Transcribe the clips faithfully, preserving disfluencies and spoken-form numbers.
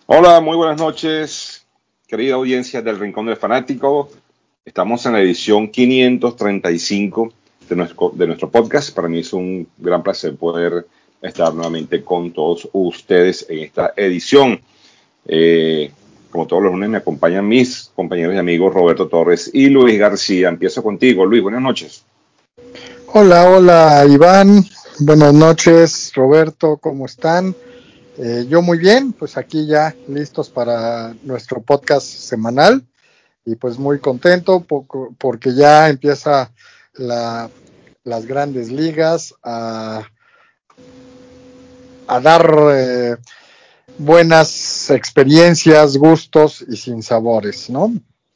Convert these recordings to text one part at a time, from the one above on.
Hola, muy buenas noches, querida audiencia del Rincón del Fanático. Estamos en la edición quinientos treinta y cinco de nuestro, de nuestro podcast. Para mí es un gran placer poder estar nuevamente con todos ustedes en esta edición. Eh, como todos los lunes me acompañan mis compañeros y amigos Roberto Torres y Luis García. Empiezo contigo, Luis, buenas noches. Hola, hola Iván, buenas noches Roberto, ¿cómo están? Eh, yo muy bien, pues aquí ya listos para nuestro podcast semanal y pues muy contento poco, porque ya empieza la, las grandes ligas a, a dar eh, buenas experiencias, gustos y sinsabores, ¿no?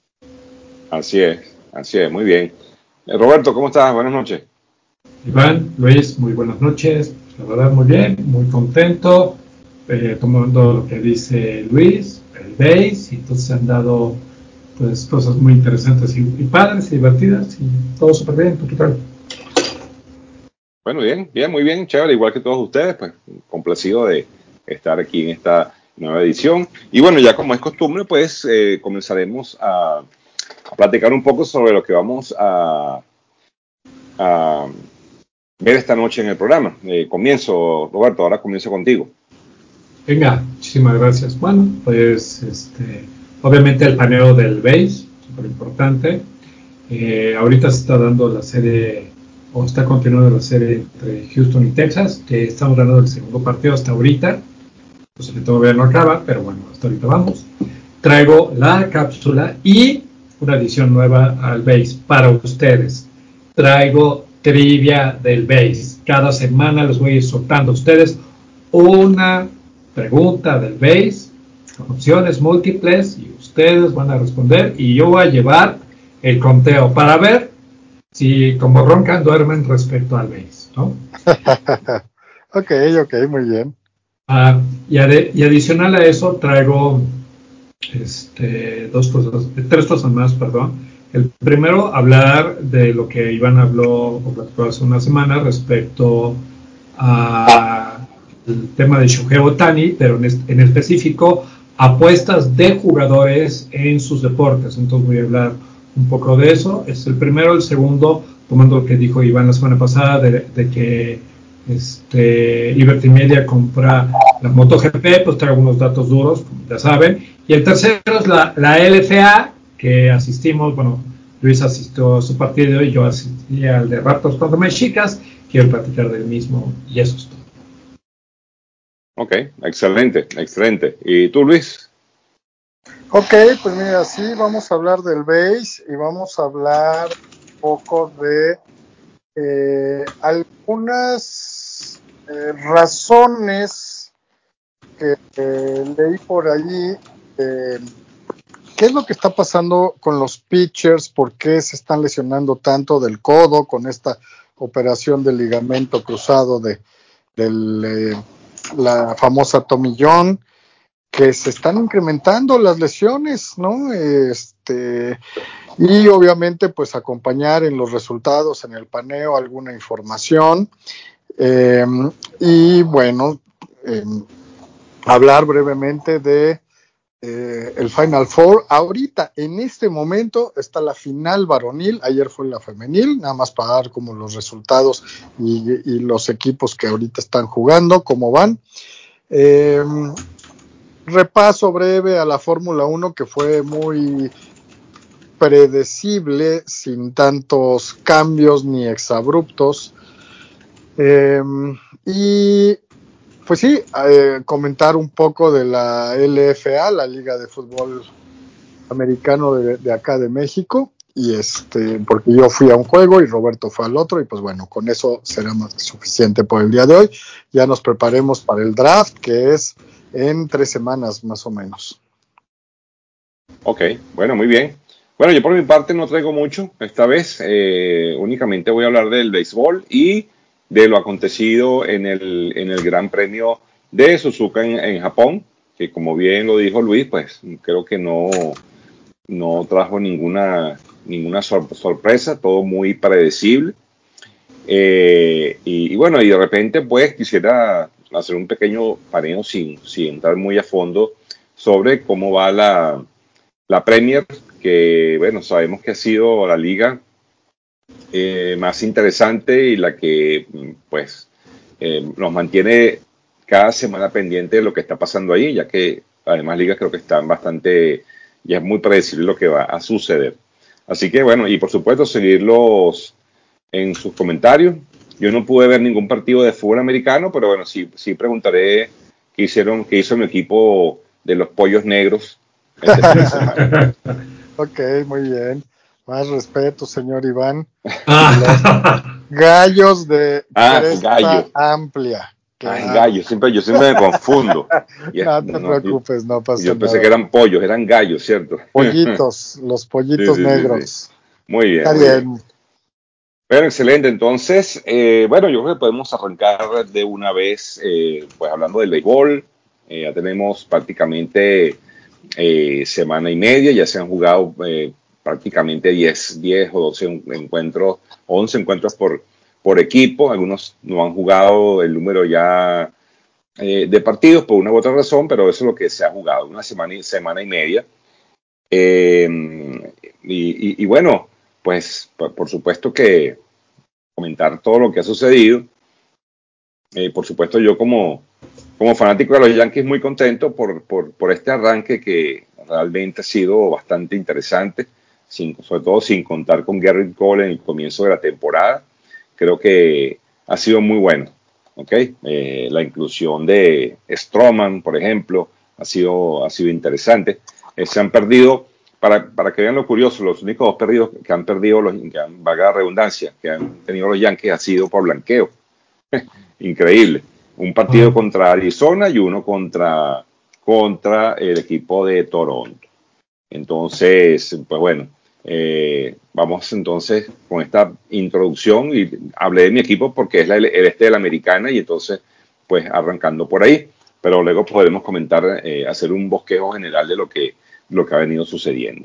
Así es, así es, muy bien. Eh, Roberto, ¿cómo estás? Buenas noches. Iván, Luis, muy buenas noches. La verdad, muy bien, muy contento, eh, tomando lo que dice Luis, el base, y entonces se han dado pues cosas muy interesantes y, y padres y divertidas, y todo súper bien, ¿tú qué tal? Bueno, bien, bien, muy bien, chévere, igual que todos ustedes, pues complacido de estar aquí en esta nueva edición. Y bueno, ya como es costumbre, pues eh, comenzaremos a, a platicar un poco sobre lo que vamos a, a ver esta noche en el programa. Eh, comienzo, Roberto, ahora comienzo contigo. Venga, muchísimas gracias. Bueno, pues este, obviamente el paneo del base, súper importante. Eh, ahorita se está dando la serie, o está continuando la serie entre Houston y Texas, que estamos ganando el segundo partido hasta ahorita. Pues el todavía no acaba, pero bueno, hasta ahorita vamos. Traigo la cápsula y una edición nueva al base para ustedes. Traigo trivia del base. Cada semana les voy a ir soltando a ustedes una pregunta del base con opciones múltiples y ustedes van a responder y yo voy a llevar el conteo para ver si como roncan duermen respecto al base, ¿no? ok, ok, muy bien. Ah, y, ade- y adicional a eso traigo este, dos cosas, tres cosas más, perdón. El primero, hablar de lo que Iván habló o platicó hace una semana respecto al tema de Shohei Ohtani, pero en, en específico apuestas de jugadores en sus deportes. Entonces voy a hablar un poco de eso. Es el primero. El segundo, tomando lo que dijo Iván la semana pasada, de, de que este, Liberty Media compra la MotoGP, pues traigo unos datos duros, como ya saben. Y el tercero es la, la L F A, que asistimos, bueno, Luis asistió a su partido y yo asistí al de Raptors contra Mexicas. Quiero platicar del mismo y eso es todo. Ok, excelente, excelente. ¿Y tú, Luis? Ok, pues mira, sí, vamos a hablar del base y vamos a hablar un poco de eh, algunas eh, razones que eh, leí por allí. Eh, ¿Qué es lo que está pasando con los pitchers? ¿Por qué se están lesionando tanto del codo con esta operación del ligamento cruzado de, de eh, la famosa Tommy John? Que se están incrementando las lesiones, ¿no? Este, y obviamente, pues acompañar en los resultados, en el paneo, alguna información. Eh, y bueno, eh, hablar brevemente de eh, el Final Four. Ahorita, en este momento, está la final varonil. Ayer fue la femenil, nada más para dar como los resultados y, y los equipos que ahorita están jugando, cómo van. Eh, Repaso breve a la Fórmula uno, que fue muy predecible, sin tantos cambios ni exabruptos. Eh, y pues sí, eh, comentar un poco de la L F A, la Liga de Fútbol Americano de, de acá de México, y este, porque yo fui a un juego y Roberto fue al otro, y pues bueno, con eso será más que suficiente por el día de hoy. Ya nos preparemos para el draft, que es en tres semanas más o menos. Ok, bueno, muy bien. Bueno, yo por mi parte no traigo mucho esta vez. Eh, únicamente voy a hablar del béisbol y de lo acontecido en el, en el Gran Premio de Suzuka en, en Japón, que como bien lo dijo Luis, pues creo que no, no trajo ninguna, ninguna sor- sorpresa, todo muy predecible. Eh, y, y bueno, y de repente pues quisiera hacer un pequeño paneo sin, sin entrar muy a fondo sobre cómo va la, la Premier, que bueno, sabemos que ha sido la liga eh, más interesante y la que pues eh, nos mantiene cada semana pendiente de lo que está pasando ahí, ya que además ligas creo que están bastante, ya es muy predecible lo que va a suceder. Así que bueno, y por supuesto seguirlos en sus comentarios. Yo no pude ver ningún partido de fútbol americano, pero bueno, sí, sí preguntaré qué hicieron, qué hizo mi equipo de los Pollos Negros este fin de semana. Ok, muy bien. Más respeto, señor Iván. Los gallos de Ah, cresta gallo. amplia. Ah, Claro. gallo. Siempre, yo siempre me confundo. Yeah, No te no, yo, preocupes, no pasa yo pensé que nada. eran pollos, eran gallos, ¿cierto? Pollitos, los Sí, pollitos sí, sí, sí. negros. Muy bien, Está muy bien. bien. Pero excelente, entonces, eh, bueno, yo creo que podemos arrancar de una vez, eh, pues hablando del béisbol. Eh, ya tenemos prácticamente eh, semana y media, ya se han jugado eh, prácticamente diez o doce encuentros, once encuentros por, por equipo. Algunos no han jugado el número ya eh, de partidos por una u otra razón, pero eso es lo que se ha jugado, una semana y, semana y media. Eh, y, y, y bueno, pues por, por supuesto que comentar todo lo que ha sucedido. Eh, por supuesto, yo como, como fanático de los Yankees muy contento por, por, por este arranque que realmente ha sido bastante interesante, sin, sobre todo sin contar con Gerrit Cole en el comienzo de la temporada. Creo que ha sido muy bueno. ¿Okay? Eh, la inclusión de Stroman, por ejemplo, ha sido, ha sido interesante. Eh, se han perdido, para, para que vean lo curioso, los únicos dos perdidos que han perdido, los, que han, valga la redundancia, que han tenido los Yankees ha sido por blanqueo. Increíble. Un partido contra Arizona y uno contra, contra el equipo de Toronto. Entonces, pues bueno, eh, vamos entonces con esta introducción y hablé de mi equipo porque es la, el este de la Americana y entonces, pues arrancando por ahí, pero luego podemos comentar, eh, hacer un bosquejo general de lo que, lo que ha venido sucediendo.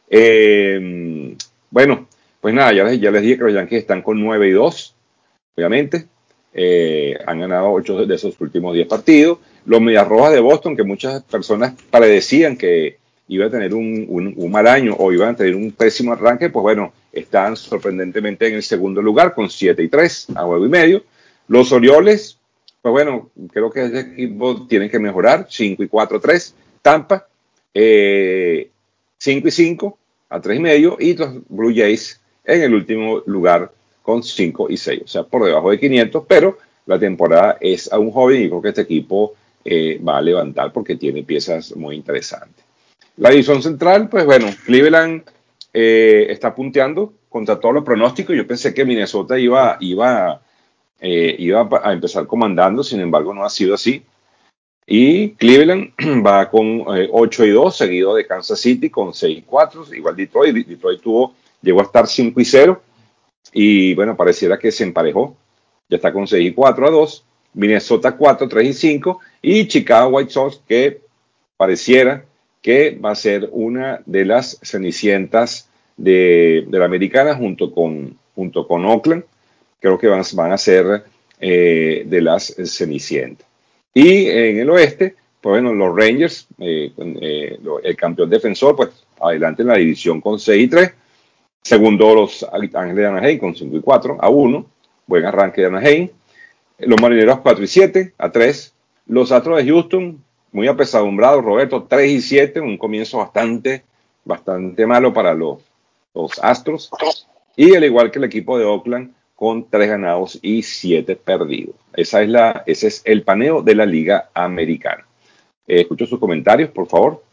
Eh, bueno, pues nada, ya les, ya les dije que los Yankees están con nueve y dos, obviamente. Eh, han ganado ocho de esos últimos diez partidos. Los Medias Rojas de Boston, que muchas personas predecían que iba a tener un, un, un mal año o iban a tener un pésimo arranque, pues bueno, están sorprendentemente en el segundo lugar con siete y tres a juego y medio. Los Orioles, pues bueno, creo que ese equipo tiene que mejorar, cinco y cuatro a tres. Tampa, eh, cinco y cinco a tres y medio. Y los Blue Jays en el último lugar con cinco y seis, o sea, por debajo de quinientos, pero la temporada es aún joven y creo que este equipo eh, va a levantar porque tiene piezas muy interesantes. La división central, pues bueno, Cleveland eh, está punteando contra todos los pronósticos. Yo pensé que Minnesota iba, iba, eh, iba a empezar comandando, sin embargo no ha sido así. Y Cleveland va con eh, ocho y dos, seguido de Kansas City con seis y cuatro, igual Detroit. Detroit tuvo, llegó a estar cinco y cero y bueno, pareciera que se emparejó. Ya está con seis y cuatro a dos. Minnesota cuatro, tres y cinco. Y Chicago White Sox, que pareciera que va a ser una de las cenicientas de, de la americana junto con, junto con Oakland. Creo que van, van a ser eh, de las cenicientas. Y en el oeste, pues bueno, los Rangers, eh, eh, el campeón defensor, pues adelante en la división con seis y tres. Segundo, los Ángeles de Anaheim con cinco y cuatro a uno. Buen arranque de Anaheim. Los Marineros cuatro y siete a tres. Los Astros de Houston, muy apesadumbrados, Roberto, tres y siete. Un comienzo bastante, bastante malo para los, los Astros. Y al igual que el equipo de Oakland, con tres ganados y siete perdidos. Esa es la, ese es el paneo de la Liga Americana. Eh, escucho sus comentarios, por favor.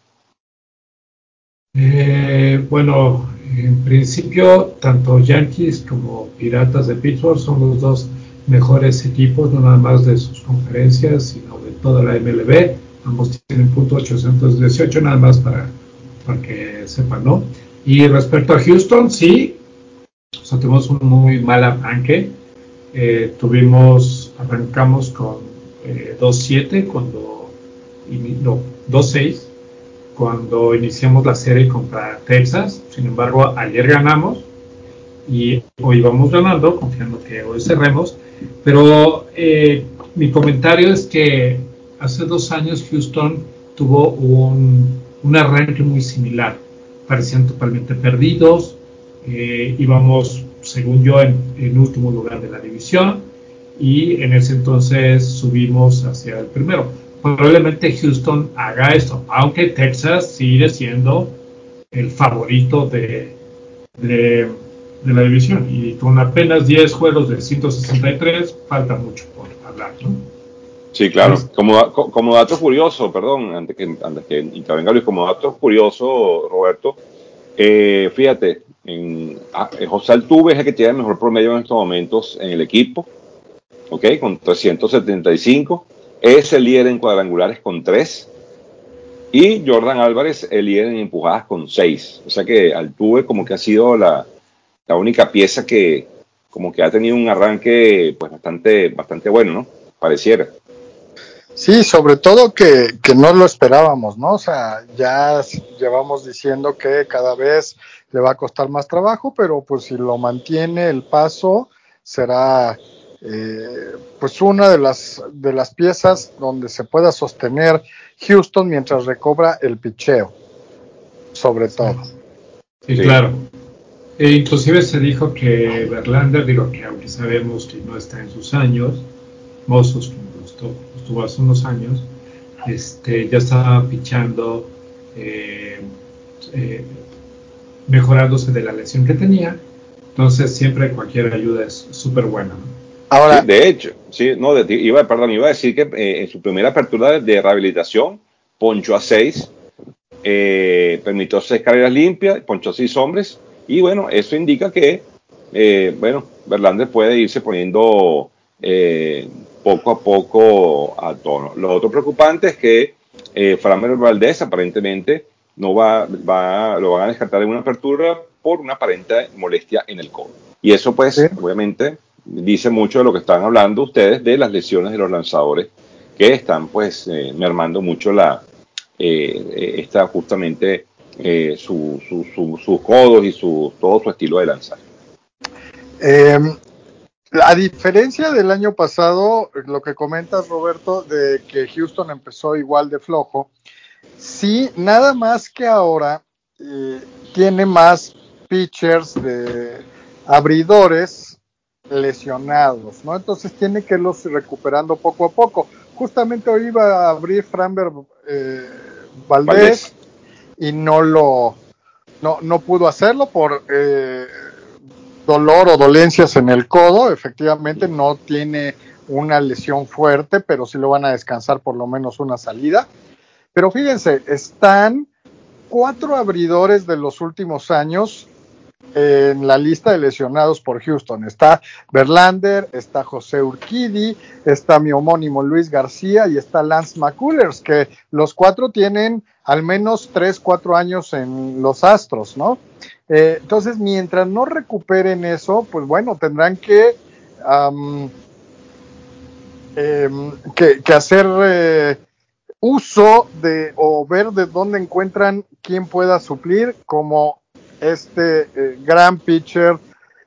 Eh, bueno, en principio, tanto Yankees como Piratas de Pittsburgh son los dos mejores equipos, no nada más de sus conferencias, sino de toda la M L B. Ambos tienen punto ochocientos dieciocho, nada más para, para que sepan, ¿no? Y respecto a Houston, sí, o sea, tuvimos un muy mal arranque. Eh, tuvimos, arrancamos con eh, dos siete cuando, no, dos seis cuando iniciamos la serie contra Texas. Sin embargo, ayer ganamos y hoy vamos ganando, confiando que hoy cerremos. Pero eh, mi comentario es que hace dos años Houston tuvo un, un arranque muy similar. Parecían totalmente perdidos, eh, íbamos, según yo, en, en último lugar de la división, y en ese entonces subimos hacia el primero. Probablemente Houston haga esto, aunque Texas sigue siendo el favorito de, de, de la división, y con apenas diez juegos de ciento sesenta y tres falta mucho por hablar, ¿no? Sí, claro. Como, como dato curioso, perdón, antes que, antes que intervenga Luis, como dato curioso, Roberto, eh, fíjate, en, ah, José Altuve es el que tiene el mejor promedio en estos momentos en el equipo, ¿ok? Con trescientos setenta y cinco. Es el líder en cuadrangulares con tres. Y Jordan Álvarez, el líder en empujadas con seis. O sea que Altuve como que ha sido la, la única pieza que como que ha tenido un arranque pues bastante, bastante bueno, ¿no? Pareciera. Sí, sobre todo que, que no lo esperábamos, ¿no? O sea, ya llevamos diciendo que cada vez le va a costar más trabajo, pero pues si lo mantiene el paso, será eh, pues una de las, de las piezas donde se pueda sostener Houston mientras recobra el picheo, sobre todo. Sí, sí, claro. E inclusive se dijo que Verlander, digo que aunque sabemos que no está en sus años, mozos, que estuvo, estuvo hace unos años, este, ya estaba pichando, eh, eh, mejorándose de la lesión que tenía. Entonces siempre cualquier ayuda es súper buena, ¿no? Ahora, sí, de hecho, sí, no, de, iba, perdón, iba a decir que eh, en su primera apertura de, de rehabilitación ponchó a seis, eh, permitió seis carreras limpias, ponchó a seis hombres, y bueno, eso indica que, eh, bueno, Verlander puede irse poniendo eh, poco a poco a tono. Lo otro preocupante es que eh, Framber Valdez aparentemente no va, va, lo van a descartar en una apertura por una aparente molestia en el codo. Y eso pues, ¿sí? Obviamente dice mucho de lo que están hablando ustedes de las lesiones de los lanzadores que están pues eh, mermando mucho la eh, esta justamente eh, su, su, su, sus codos y su, todo su estilo de lanzar. Eh, a diferencia del año pasado, lo que comentas, Roberto, de que Houston empezó igual de flojo, sí, nada más que ahora eh, tiene más pitchers de abridores lesionados, ¿no? Entonces tiene que irlos recuperando poco a poco. Justamente hoy iba a abrir Framber eh, Valdez, Valdez y no lo no, no pudo hacerlo por eh, dolor o dolencias en el codo. Efectivamente no tiene una lesión fuerte, pero sí lo van a descansar por lo menos una salida. Pero fíjense, están cuatro abridores de los últimos años en la lista de lesionados por Houston. Está Verlander, está José Urquidy, está mi homónimo Luis García y está Lance McCullers, que los cuatro tienen al menos tres, cuatro años en los Astros, ¿no? Eh, entonces, mientras no recuperen eso, pues bueno, tendrán que, um, eh, que, que hacer eh, uso de o ver de dónde encuentran quién pueda suplir, como este eh, gran pitcher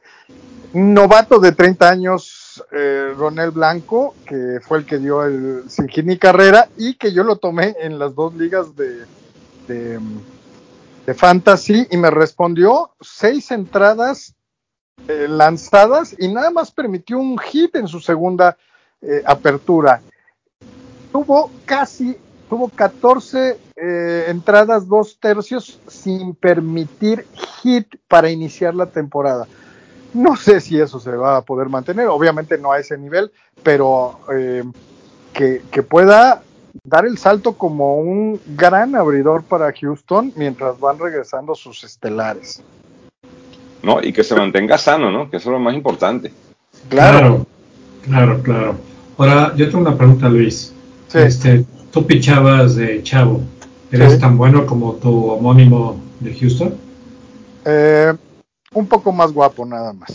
novato de treinta años, eh, Ronel Blanco, que fue el que dio el sin hit ni carrera y que yo lo tomé en las dos ligas de, de, de fantasy y me respondió seis entradas eh, lanzadas y nada más permitió un hit en su segunda eh, apertura. Tuvo casi tuvo catorce eh, entradas, dos tercios, sin permitir hit para iniciar la temporada. No sé si eso se va a poder mantener, obviamente no a ese nivel, pero eh, que, que pueda dar el salto como un gran abridor para Houston mientras van regresando sus estelares. No, y que se mantenga sano, ¿no? Que eso es lo más importante. Claro, claro, claro. Ahora, yo tengo una pregunta, Luis. Sí. Este, ¿tú pichabas de chavo? ¿Eres sí. tan bueno como tu homónimo de Houston? Eh, un poco más guapo, nada más.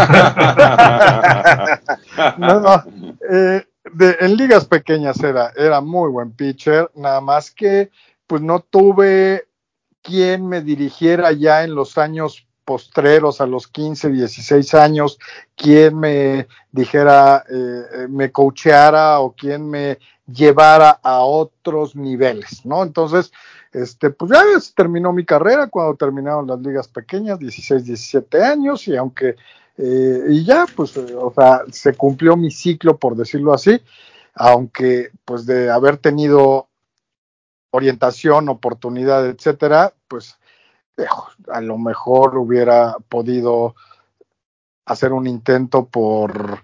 no, no. Eh, de, en ligas pequeñas era, era muy buen pitcher, nada más que pues no tuve quien me dirigiera ya en los años postreros a los quince, dieciséis años, quién me dijera, eh, me coacheara o quién me llevara a otros niveles, ¿no? Entonces, este, pues ya terminó mi carrera cuando terminaron las ligas pequeñas, dieciséis, diecisiete años, y aunque, eh, y ya, pues, eh, o sea, se cumplió mi ciclo, por decirlo así, aunque, pues, de haber tenido orientación, oportunidad, etcétera, pues, a lo mejor hubiera podido hacer un intento por,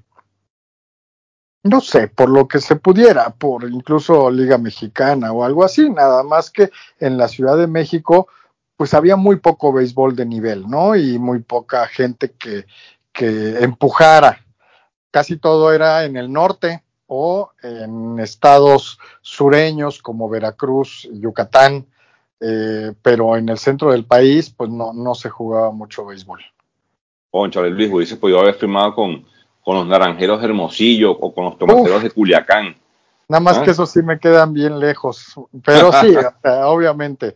no sé, por lo que se pudiera, por incluso Liga Mexicana o algo así, nada más que en la Ciudad de México, pues había muy poco béisbol de nivel, ¿no? Y muy poca gente que, que empujara. Casi todo era en el norte o en estados sureños como Veracruz, Yucatán, eh, pero en el centro del país, pues no, no se jugaba mucho béisbol. Cónchale, Luis, hubiese podido haber firmado con, con los Naranjeros de Hermosillo o con los Tomateros Uf, de Culiacán. nada más ¿Ah? que esos sí me quedan bien lejos, pero sí, o sea, obviamente.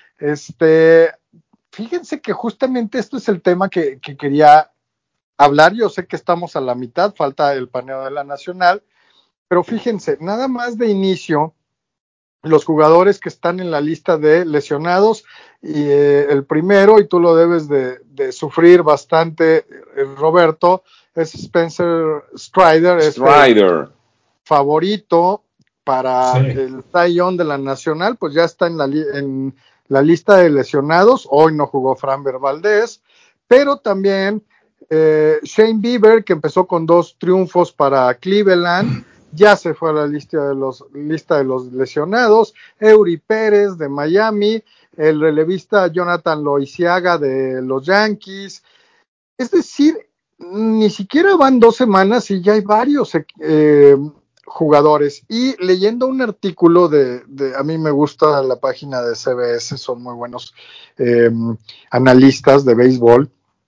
Este, fíjense que justamente esto es el tema que, que quería hablar. Yo sé que estamos a la mitad, falta el paneo de la Nacional, pero fíjense, nada más de inicio, los jugadores que están en la lista de lesionados, y eh, el primero, y tú lo debes de, de sufrir bastante, eh, Roberto, es Spencer Strider, Strider. este favorito para Sí. el Cy Young de la Nacional, pues ya está en la, li en la lista de lesionados. Hoy no jugó Framber Valdez, pero también eh, Shane Bieber, que empezó con dos triunfos para Cleveland, ya se fue a la lista de los, lista de los lesionados. Eury Pérez de Miami, el relevista Jonathan Loisiaga de los Yankees. Es decir, ni siquiera van dos semanas y ya hay varios eh, jugadores. Y leyendo un artículo de, de, a mí me gusta la página de C B S, son muy buenos eh, analistas de béisbol,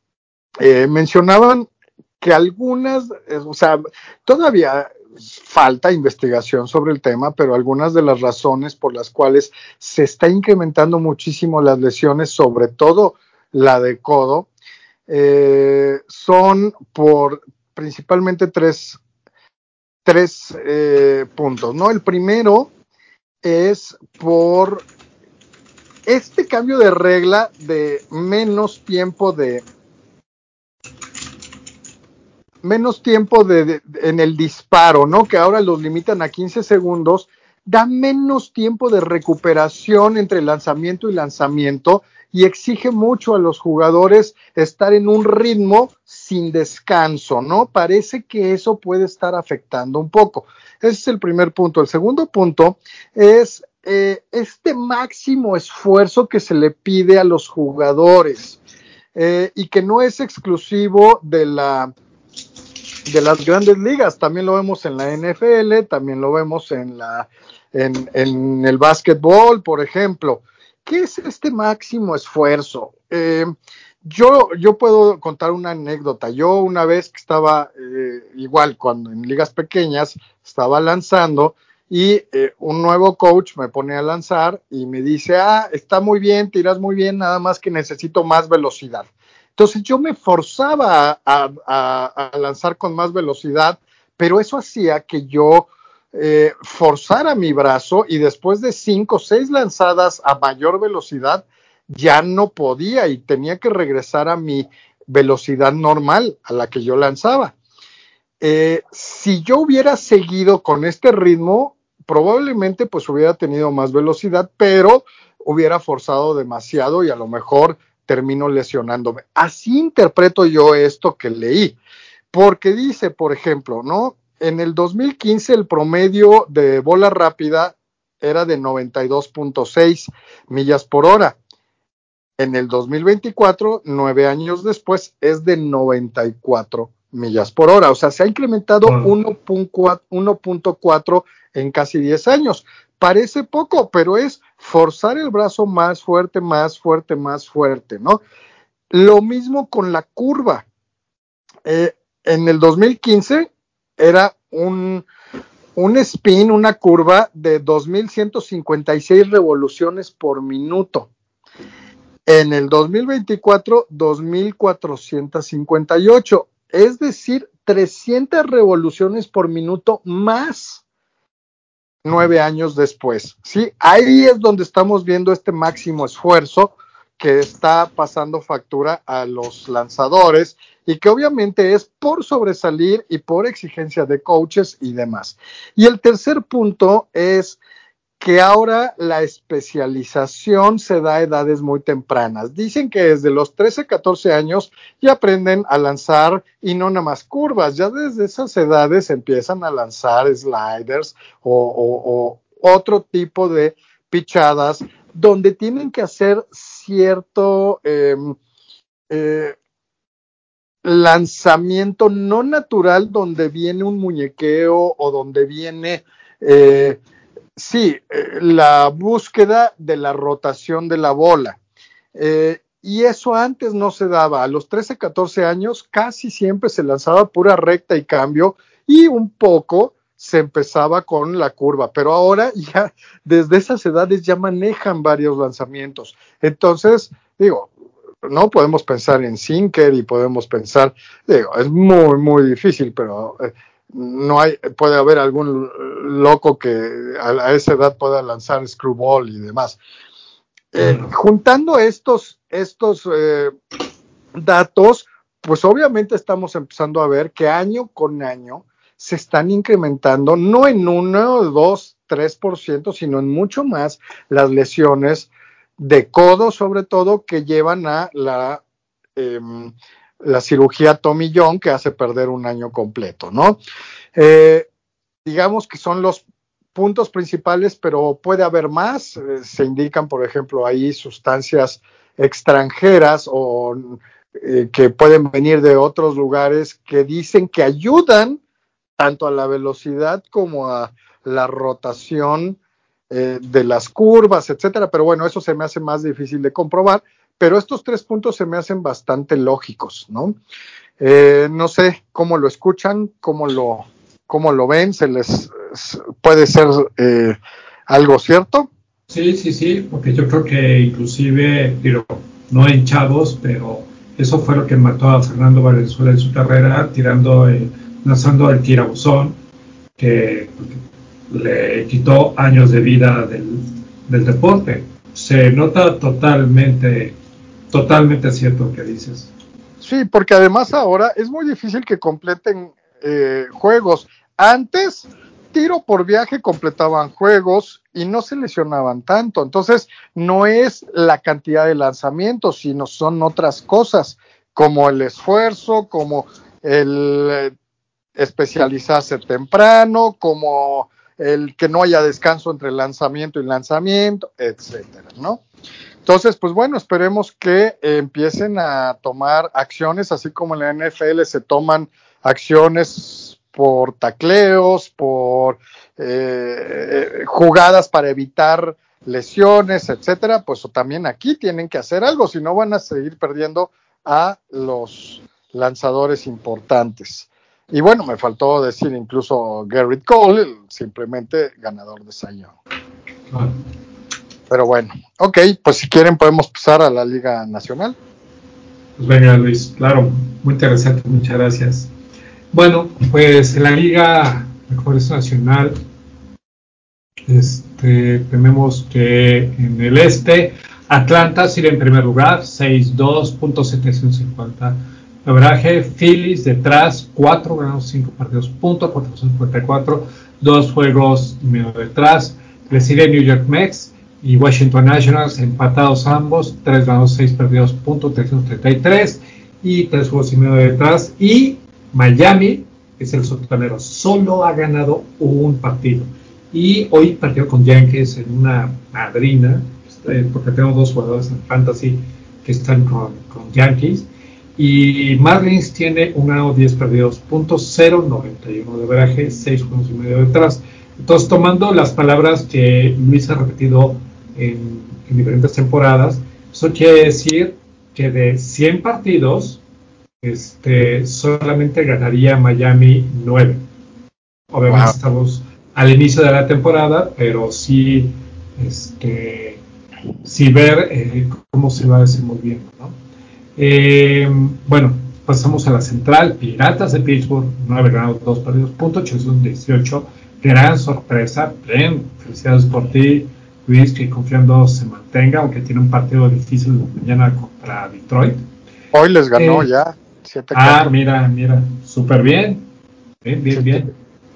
eh, mencionaban que algunas, eh, o sea, todavía falta investigación sobre el tema, pero algunas de las razones por las cuales se está incrementando muchísimo las lesiones, sobre todo la de codo, eh, son por principalmente tres, tres eh, puntos, ¿no? El primero es por este cambio de regla de menos tiempo de menos tiempo de, de, en el disparo, ¿no? Que ahora los limitan a quince segundos, da menos tiempo de recuperación entre lanzamiento y lanzamiento y exige mucho a los jugadores estar en un ritmo sin descanso, ¿no? Parece que eso puede estar afectando un poco. Ese es el primer punto. El segundo punto es eh, este máximo esfuerzo que se le pide a los jugadores eh, y que no es exclusivo de la de las grandes ligas, también lo vemos en la N F L, también lo vemos en la en, en el básquetbol, por ejemplo. ¿Qué es este máximo esfuerzo? Eh, yo, yo puedo contar una anécdota. Yo una vez que estaba eh, igual cuando en ligas pequeñas estaba lanzando y eh, un nuevo coach me pone a lanzar y me dice, ah, está muy bien, tiras muy bien, nada más que necesito más velocidad. Entonces yo me forzaba a, a, a lanzar con más velocidad, pero eso hacía que yo eh, forzara mi brazo y después de cinco o seis lanzadas a mayor velocidad ya no podía y tenía que regresar a mi velocidad normal a la que yo lanzaba. Eh, si yo hubiera seguido con este ritmo, probablemente pues hubiera tenido más velocidad, pero hubiera forzado demasiado y a lo mejor termino lesionándome. Así interpreto yo esto que leí, porque dice, por ejemplo, ¿no? En el dos mil quince el promedio de bola rápida era de noventa y dos punto seis millas por hora. En el dos mil veinticuatro, nueve años después, es de noventa y cuatro millas por hora. O sea, se ha incrementado Wow. uno punto cuatro en casi diez años. Parece poco, pero es forzar el brazo más fuerte, más fuerte, más fuerte, ¿no? Lo mismo con la curva. Eh, en el dos mil quince era un, un spin, una curva de dos mil ciento cincuenta y seis revoluciones por minuto. En el dos mil veinticuatro, dos mil cuatrocientos cincuenta y ocho, es decir, trescientas revoluciones por minuto más nueve años después, ¿sí? Ahí es donde estamos viendo este máximo esfuerzo que está pasando factura a los lanzadores y que obviamente es por sobresalir y por exigencia de coaches y demás. Y el tercer punto es que ahora la especialización se da a edades muy tempranas. Dicen que desde los trece, catorce años ya aprenden a lanzar y no nada más curvas, ya desde esas edades empiezan a lanzar sliders o, o, o otro tipo de pichadas donde tienen que hacer cierto eh, eh, lanzamiento no natural, donde viene un muñequeo o donde viene... Eh, Sí, eh, la búsqueda de la rotación de la bola. Eh, y eso antes no se daba. A los trece, catorce años casi siempre se lanzaba pura recta y cambio y un poco se empezaba con la curva. Pero ahora ya desde esas edades ya manejan varios lanzamientos. Entonces, digo, no podemos pensar en sinker y podemos pensar, digo, es muy, muy difícil, pero... Eh, no hay, puede haber algún loco que a, a esa edad pueda lanzar screwball y demás. Eh, juntando estos, estos eh, datos, pues obviamente estamos empezando a ver que año con año se están incrementando, no en uno, dos, tres por ciento, sino en mucho más las lesiones de codo, sobre todo, que llevan a la... Eh, la cirugía Tommy John, que hace perder un año completo, ¿no? Eh, digamos que son los puntos principales, pero puede haber más. Eh, se indican, por ejemplo, ahí sustancias extranjeras o eh, que pueden venir de otros lugares que dicen que ayudan tanto a la velocidad como a la rotación eh, de las curvas, etcétera. Pero bueno, eso se me hace más difícil de comprobar. Pero estos tres puntos se me hacen bastante lógicos, ¿no? Eh, no sé cómo lo escuchan, cómo lo, cómo lo ven, se les puede ser eh, algo cierto. Sí, sí, sí, porque yo creo que inclusive, digo, no en chavos, pero eso fue lo que mató a Fernando Valenzuela en su carrera, tirando, eh, lanzando el tirabuzón, que le quitó años de vida del, del deporte. Se nota totalmente, totalmente cierto lo que dices. Sí, porque además ahora es muy difícil que completen eh, juegos. Antes, tiro por viaje completaban juegos y no se lesionaban tanto. Entonces, no es la cantidad de lanzamientos, sino son otras cosas, como el esfuerzo, como el eh, especializarse temprano, como el que no haya descanso entre lanzamiento y lanzamiento, etcétera, ¿no? Entonces, pues bueno, esperemos que eh, empiecen a tomar acciones, así como en la N F L se toman acciones por tacleos, por eh, jugadas para evitar lesiones, etcétera, pues también aquí tienen que hacer algo, si no van a seguir perdiendo a los lanzadores importantes. Y bueno, me faltó decir incluso Garrett Cole, el simplemente ganador de Cy Young. Ah. Pero bueno, ok, pues si quieren podemos pasar a la Liga Nacional. Pues venga, Luis, claro, muy interesante, muchas gracias. Bueno, pues en la Liga Mejores Nacional, este, tenemos que en el este, Atlanta sigue en primer lugar, sesenta y dos punto setecientos cincuenta de average, Phillies detrás, cuatro ganados, cinco partidos, punto cuatrocientos cincuenta y cuatro, dos juegos y medio detrás, le sigue New York Mets y Washington Nationals empatados ambos, tres ganados, seis perdidos, punto trescientos treinta y tres y tres juegos y medio detrás, y Miami, que es el sotanero, solo ha ganado un partido. Y hoy partió con Yankees en una madrina, porque tengo dos jugadores en Fantasy que están con, con Yankees. Y Marlins tiene un ganado, diez perdidos, punto cero noventa y uno de average, seis juegos y medio detrás. Entonces, tomando las palabras que Luis ha repetido en, en diferentes temporadas, eso quiere decir que de cien partidos, este, solamente ganaría Miami nueve. Obviamente wow. Estamos al inicio de la temporada, pero sí, este, sí ver eh, cómo se va desenvolviendo, ¿no? Eh, bueno, pasamos a la central. Piratas de Pittsburgh, nueve ganados, dos perdidos, punto ochocientos dieciocho. Gran sorpresa. Bien, felicidades por ti, Luis, que confiando se mantenga, aunque tiene un partido difícil mañana contra Detroit. Hoy les ganó Eh, ya siete cuatro. ah, mira, mira, súper bien. Bien, bien, Sí, bien.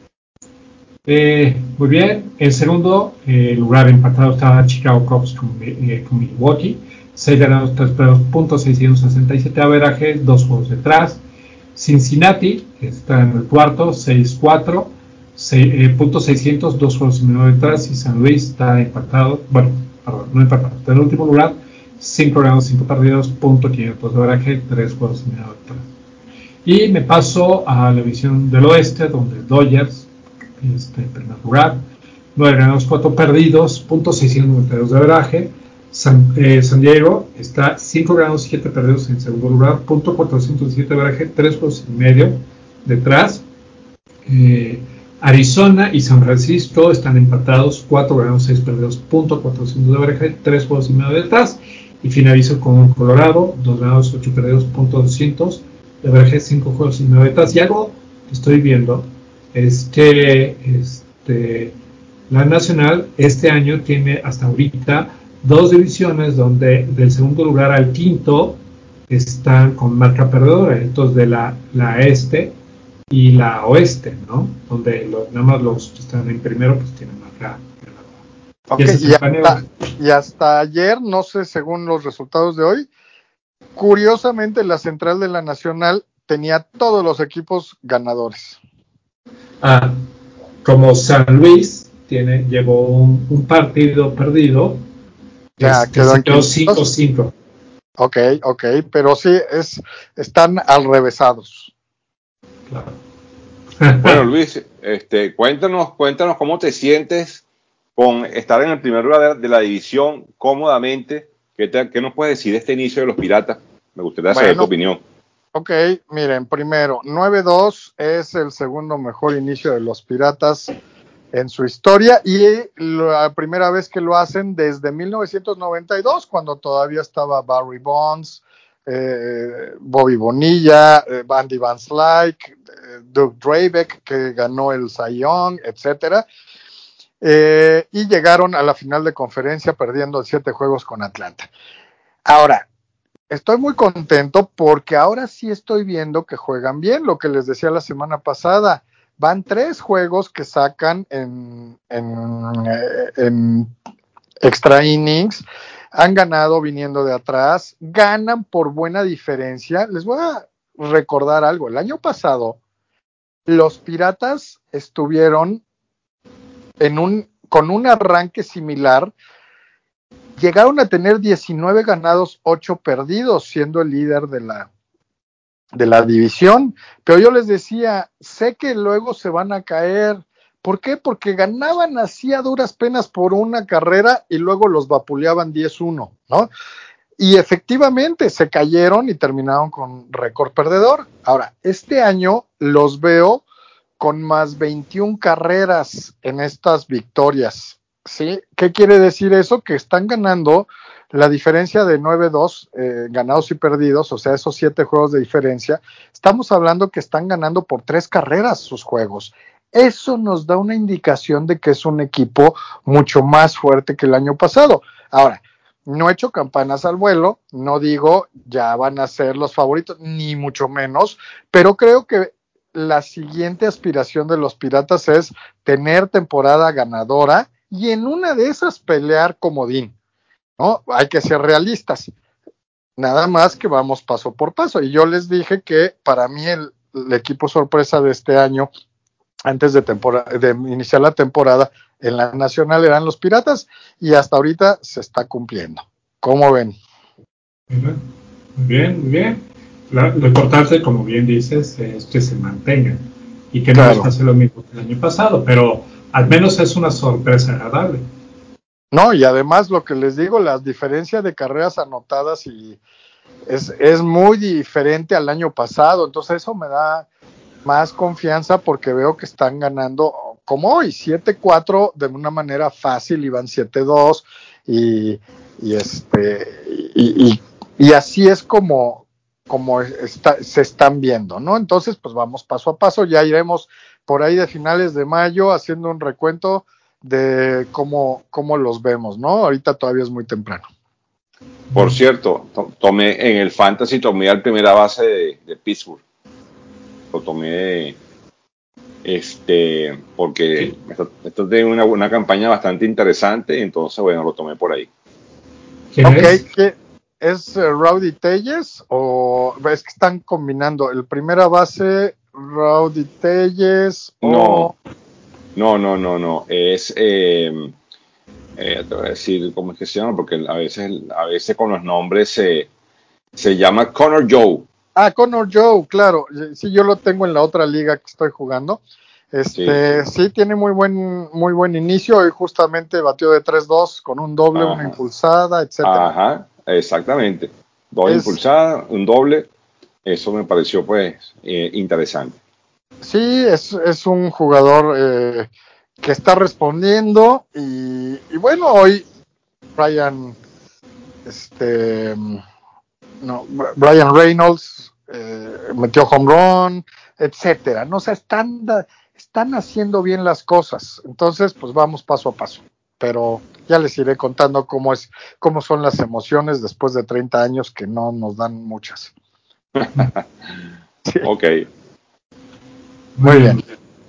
Eh, muy bien. En segundo eh, lugar empatado está Chicago Cubs con, eh, con Milwaukee. seis ganados, tres perdidos, punto seiscientos sesenta y siete averaje, dos juegos detrás. Cincinnati está en el cuarto, seis cuatro, eh, punto seiscientos, dos juegos y medio detrás. Y San Luis está empatado, bueno, perdón, no empatado, está en el último lugar, cinco ganados, cinco perdidos, punto quinientos de averaje, tres juegos y medio detrás. Y me paso a la división del oeste, donde Dodgers, este, en primer lugar, nueve ganados, cuatro perdidos, punto seiscientos noventa y dos de averaje. San, eh, San Diego está cinco ganados, siete perdidos en segundo lugar, punto cuatrocientos diecisiete de averaje, tres juegos y medio detrás. Eh, Arizona y San Francisco están empatados, cuatro ganados, seis perdidos, punto cuatrocientos de averaje, tres juegos y medio detrás. Y finalizo con Colorado, dos ganados, ocho perdidos, punto doscientos de averaje, cinco juegos y medio detrás. Y algo que estoy viendo es que este, la Nacional este año tiene hasta ahorita dos divisiones donde del segundo lugar al quinto están con marca perdedora. Entonces de la, la este y la oeste, ¿no? Donde los, nada más los que están en primero pues tienen marca ganadora. Ok, Y ese es y el paneo. hasta, y hasta ayer, no sé, según los resultados de hoy, curiosamente la central de la Nacional tenía todos los equipos ganadores. Ah, como San Luis tiene, llevó un, un partido perdido, Ya este, quedó se en quedó quinientos. cinco cinco. Ok, ok, pero sí, es, están al revésados. Claro. Bueno, Luis, este, cuéntanos, cuéntanos cómo te sientes con estar en el primer lugar de, de la división cómodamente. ¿Qué, te, ¿Qué nos puedes decir de este inicio de los Piratas? Me gustaría saber tu Bueno, opinión. ok, miren, primero, nueve dos es el segundo mejor inicio de los Piratas en su historia y la primera vez que lo hacen desde mil novecientos noventa y dos, cuando todavía estaba Barry Bonds, eh, Bobby Bonilla, eh, Bandy Van Slyke, eh, Doug Drabek, que ganó el Cy Young, etcétera. Eh, y llegaron a la final de conferencia perdiendo siete juegos con Atlanta. Ahora, estoy muy contento porque ahora sí estoy viendo que juegan bien, lo que les decía la semana pasada. Van tres juegos que sacan en, en, en extra innings, han ganado viniendo de atrás, ganan por buena diferencia. Les voy a recordar algo, el año pasado los Piratas estuvieron en un, con un arranque similar, llegaron a tener diecinueve ganados, ocho perdidos, siendo el líder de la, de la división, pero yo les decía, sé que luego se van a caer. ¿Por qué? Porque ganaban así a duras penas por una carrera y luego los vapuleaban diez uno, ¿no? Y efectivamente se cayeron y terminaron con récord perdedor. Ahora, este año los veo con más veintiuna carreras en estas victorias, ¿sí? ¿Qué quiere decir eso? Que están ganando la diferencia de nueve dos, eh, ganados y perdidos, o sea, esos siete juegos de diferencia. Estamos hablando que están ganando por tres carreras sus juegos. Eso nos da una indicación de que es un equipo mucho más fuerte que el año pasado. Ahora, no he hecho campanas al vuelo, no digo ya van a ser los favoritos, ni mucho menos, pero creo que la siguiente aspiración de los Piratas es tener temporada ganadora y en una de esas pelear comodín, ¿no? Hay que ser realistas. Nada más que vamos paso por paso. Y yo les dije que para mí el, el equipo sorpresa de este año, antes de, temporada, de iniciar la temporada en la Nacional, eran los Piratas y hasta ahorita se está cumpliendo. ¿Cómo ven? Muy bien, muy bien. La, lo importante, como bien dices, es que se mantengan y que no les Claro. pase lo mismo que el año pasado, pero al menos es una sorpresa agradable. No, y además lo que les digo, la diferencia de carreras anotadas y es, es muy diferente al año pasado, entonces eso me da más confianza porque veo que están ganando como hoy, siete cuatro de una manera fácil, iban siete dos y y este y, y, y así es como, como está, se están viendo, ¿no? Entonces, pues vamos paso a paso, ya iremos por ahí de finales de mayo haciendo un recuento de cómo, cómo los vemos, ¿no? Ahorita todavía es muy temprano. Por cierto, to- tomé en el Fantasy, tomé al primera base de, de Pittsburgh. Lo tomé este porque esto, esto tiene una, una campaña bastante interesante, entonces bueno, lo tomé por ahí. ¿Quién Ok, es? ¿qué, ¿es uh, Rowdy Telles o es que están combinando el primera base Rowdy Telles No, o no, no, no, no. Es, eh, eh, te voy a decir cómo es que se llama, porque a veces, a veces con los nombres se, se llama Connor Joe. ah, Connor Joe, claro, sí, yo lo tengo en la otra liga que estoy jugando. Sí, Este, sí, tiene muy buen, muy buen inicio y justamente batió de tres dos con un doble, una ajá, impulsada, etcétera. ajá, exactamente. Dos Es, impulsadas, un doble. Eso me pareció pues eh, interesante. sí, es, es un jugador eh, que está respondiendo y, y bueno, hoy Brian, este, no, Brian Reynolds eh, metió home run, etcétera. No, o sea, están, están haciendo bien las cosas. Entonces, pues vamos paso a paso. Pero ya les iré contando cómo es, cómo son las emociones después de treinta años que no nos dan muchas. Sí, Ok, muy bien.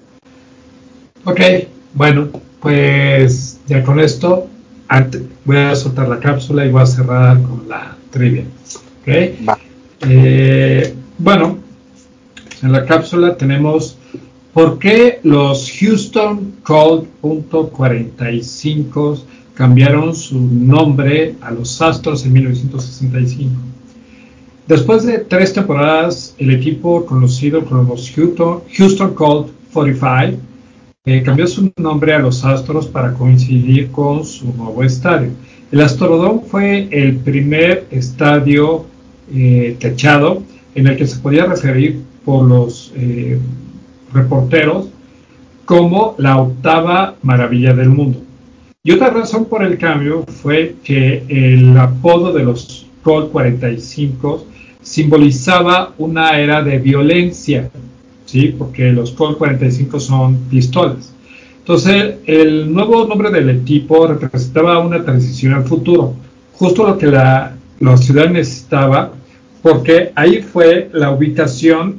Ok, bueno, pues ya con esto antes, voy a soltar la cápsula y voy a cerrar con la trivia. Ok, Va. eh, bueno, en la cápsula tenemos por qué los Houston Colt punto cuarenta y cinco cambiaron su nombre a los Astros en mil novecientos sesenta y cinco. Después de tres temporadas, el equipo conocido como los Houston, Houston Colt cuarenta y cinco eh, cambió su nombre a los Astros para coincidir con su nuevo estadio. El Astrodome fue el primer estadio eh, techado en el que se podía referir por los eh, reporteros como la octava maravilla del mundo. Y otra razón por el cambio fue que el apodo de los Colt cuarenta y cinco simbolizaba una era de violencia, ¿sí? Porque los Colt cuarenta y cinco son pistolas. Entonces, el nuevo nombre del equipo representaba una transición al futuro, justo lo que la, la ciudad necesitaba, porque ahí fue la ubicación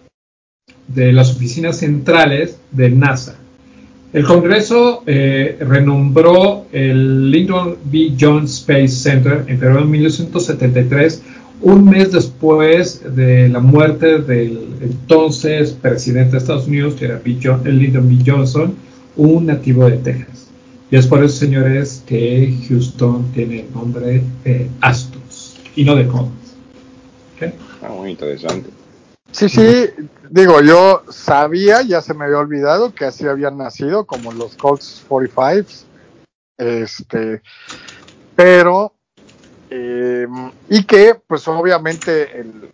de las oficinas centrales de NASA. El Congreso eh, renombró el Lyndon B. Johnson Space Center en febrero de mil novecientos setenta y tres, un mes después de la muerte del entonces presidente de Estados Unidos, que era B. John, el Lyndon B. Johnson, un nativo de Texas. Y es por eso, señores, que Houston tiene el nombre de Astros y no de Colts. ¿Okay? ah, muy interesante. Sí, sí, digo, yo sabía, ya se me había olvidado que así habían nacido, como los Colts cuarenta y cinco, este, pero, eh, y que, pues obviamente, el,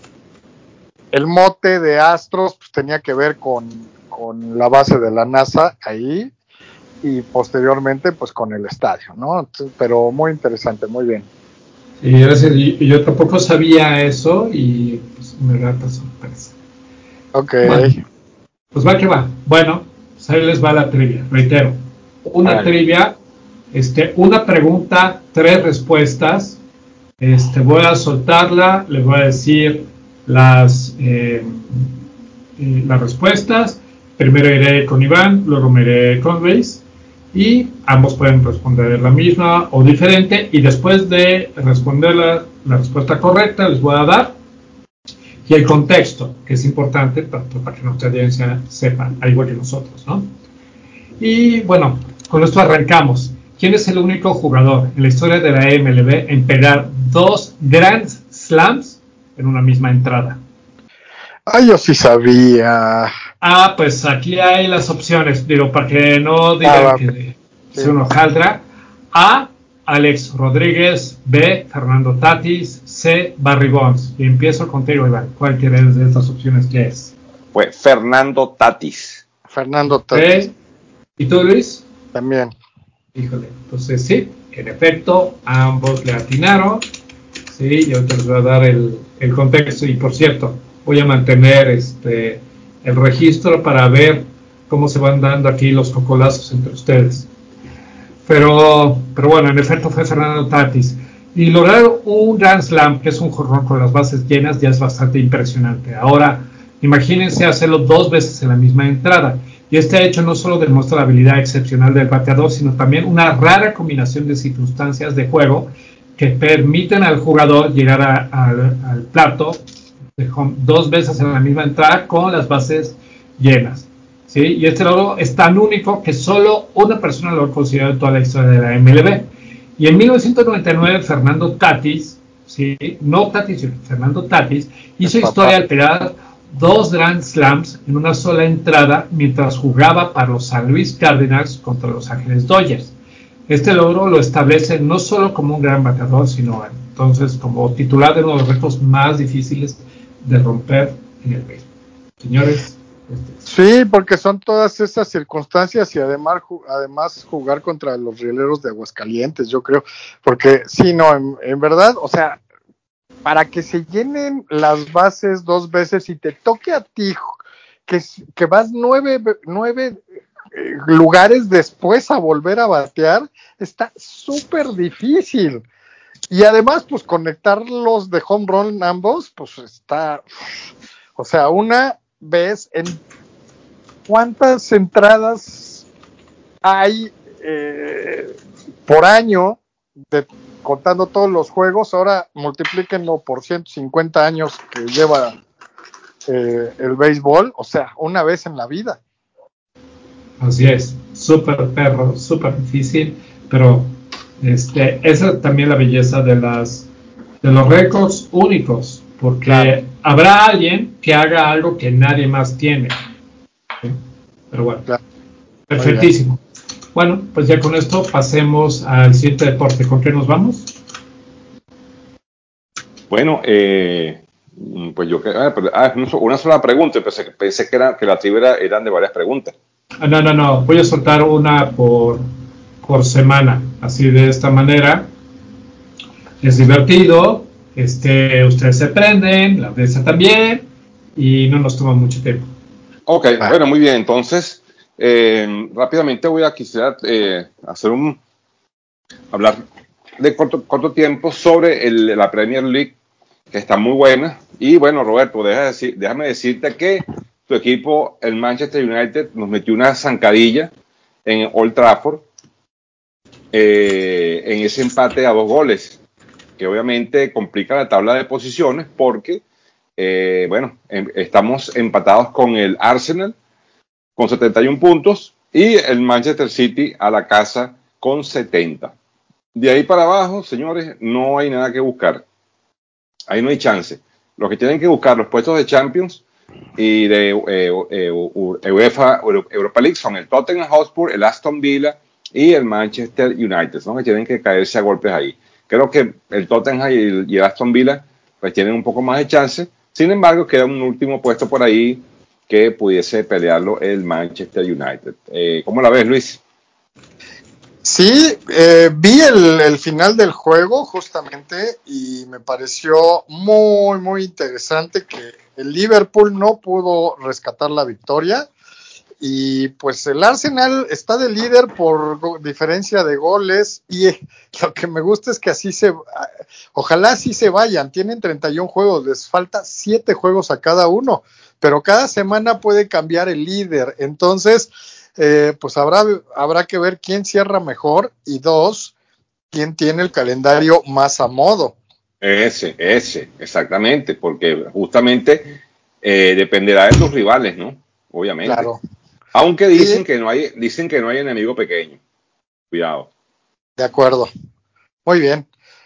el mote de Astros pues, tenía que ver con, con la base de la NASA ahí, y posteriormente, pues con el estadio, ¿no? Entonces, pero muy interesante, muy bien. Y gracias, y yo tampoco sabía eso y pues me grata sorpresa. Ok. Bueno, pues va que va. Bueno, pues ahí les va la trivia. Reitero, una Háganle. trivia, este, una pregunta, tres respuestas. Este, voy a soltarla, les voy a decir las, eh, eh, las respuestas. Primero iré con Iván, luego me iré con Luis. Y ambos pueden responder la misma o diferente. Y después de responder la, la respuesta correcta, les voy a dar y el contexto, que es importante tanto para que nuestra audiencia sepa, al igual que nosotros, ¿no? Y bueno, con esto arrancamos. ¿Quién es el único jugador en la historia de la M L B en pegar dos Grand Slams en una misma entrada? Ah, yo sí sabía. Ah, pues aquí hay las opciones, digo, para que no Ah, digan va, ok. que es Sí. un hojaldra. A, Alex Rodríguez. B, Fernando Tatis. C, Barry Bonds. Y empiezo contigo, Iván. ¿Cuál quieres de estas opciones que es? Fue Fernando Tatis. Fernando Tatis. Ok. ¿Y tú, Luis? También. Híjole, entonces sí, En efecto, ambos le atinaron. Sí, yo te les voy a dar el, el contexto. Y por cierto, voy a mantener este el registro para ver cómo se van dando aquí los cocolazos entre ustedes. Pero, pero bueno, en efecto fue Fernando Tatis. Y lograr un Grand Slam, que es un jonrón con las bases llenas, ya es bastante impresionante. Ahora, imagínense hacerlo dos veces en la misma entrada. Y este hecho no solo demuestra la habilidad excepcional del bateador, sino también una rara combinación de circunstancias de juego que permiten al jugador llegar a, a, al plato de home dos veces en la misma entrada con las bases llenas. ¿Sí? Y este logro es tan único que solo una persona lo ha considerado en toda la historia de la M L B. Y en mil novecientos noventa y nueve, Fernando Tatis, ¿sí? no Tatis, Fernando Tatis, hizo historia al pegar dos Grand Slams en una sola entrada mientras jugaba para los San Luis Cardinals contra los Ángeles Dodgers. Este logro lo establece no solo como un gran bateador, sino entonces como titular de uno de los retos más difíciles de romper en el béisbol. Señores. Sí, porque son todas esas circunstancias y además, además jugar contra los Rieleros de Aguascalientes, yo creo, porque sí, no, en, en verdad, o sea, para que se llenen las bases dos veces y te toque a ti, que, que vas nueve, nueve eh, lugares después a volver a batear, está súper difícil. Y además, pues conectarlos de home run ambos, pues está, o sea, una vez en ¿cuántas entradas hay eh, por año de, contando todos los juegos? Ahora multiplíquenlo por ciento cincuenta años que lleva eh, el béisbol, o sea, una vez en la vida. Así es, súper perro, súper difícil, pero este, esa es también la belleza de las de los récords únicos, porque claro, habrá alguien que haga algo que nadie más tiene. ¿Sí? Pero bueno, claro, perfectísimo. Bueno, pues ya con esto pasemos al siguiente deporte. ¿Con qué nos vamos? Bueno, eh, pues yo que ah, ah, una sola pregunta. Pensé, pensé que, era, que la trivia eran de varias preguntas. Ah, no, no, no. Voy a soltar una por, por semana. Así de esta manera. Es divertido. Este, ustedes se prenden, la audiencia también. Y no nos toma mucho tiempo. Ok, ah. Bueno, muy bien. Entonces, eh, rápidamente voy a quisiera eh, hacer un hablar de corto, corto tiempo sobre el, la Premier League, que está muy buena. Y bueno, Roberto, deja decir, déjame decirte que tu equipo, el Manchester United, nos metió una zancadilla en Old Trafford eh, en ese empate a dos goles, que obviamente complica la tabla de posiciones porque, eh, bueno, em, estamos empatados con el Arsenal con setenta y un puntos y el Manchester City a la casa con setenta. De ahí para abajo, señores, no hay nada que buscar. Ahí no hay chance. Los que tienen que buscar los puestos de Champions y de eh, eh, UEFA Europa League son el Tottenham Hotspur, el Aston Villa y el Manchester United. Son los que tienen que caerse a golpes ahí. Creo que el Tottenham y el, y el Aston Villa pues tienen un poco más de chance. Sin embargo, queda un último puesto por ahí que pudiese pelearlo el Manchester United. Eh, ¿Cómo la ves, Luis? Sí, eh, vi el, el final del juego justamente y me pareció muy, muy interesante que el Liverpool no pudo rescatar la victoria y pues el Arsenal está de líder por go- diferencia de goles y eh, lo que me gusta es que así se, ojalá así se vayan, tienen treinta y un juegos, les falta siete juegos a cada uno, pero cada semana puede cambiar el líder, entonces... Eh, pues habrá, habrá que ver quién cierra mejor y dos, quién tiene el calendario más a modo. Ese, ese, exactamente, porque justamente eh, dependerá de tus rivales, ¿no? Obviamente. Claro. Aunque dicen sí. que no hay, dicen que no hay enemigo pequeño. Cuidado. De acuerdo. Muy bien.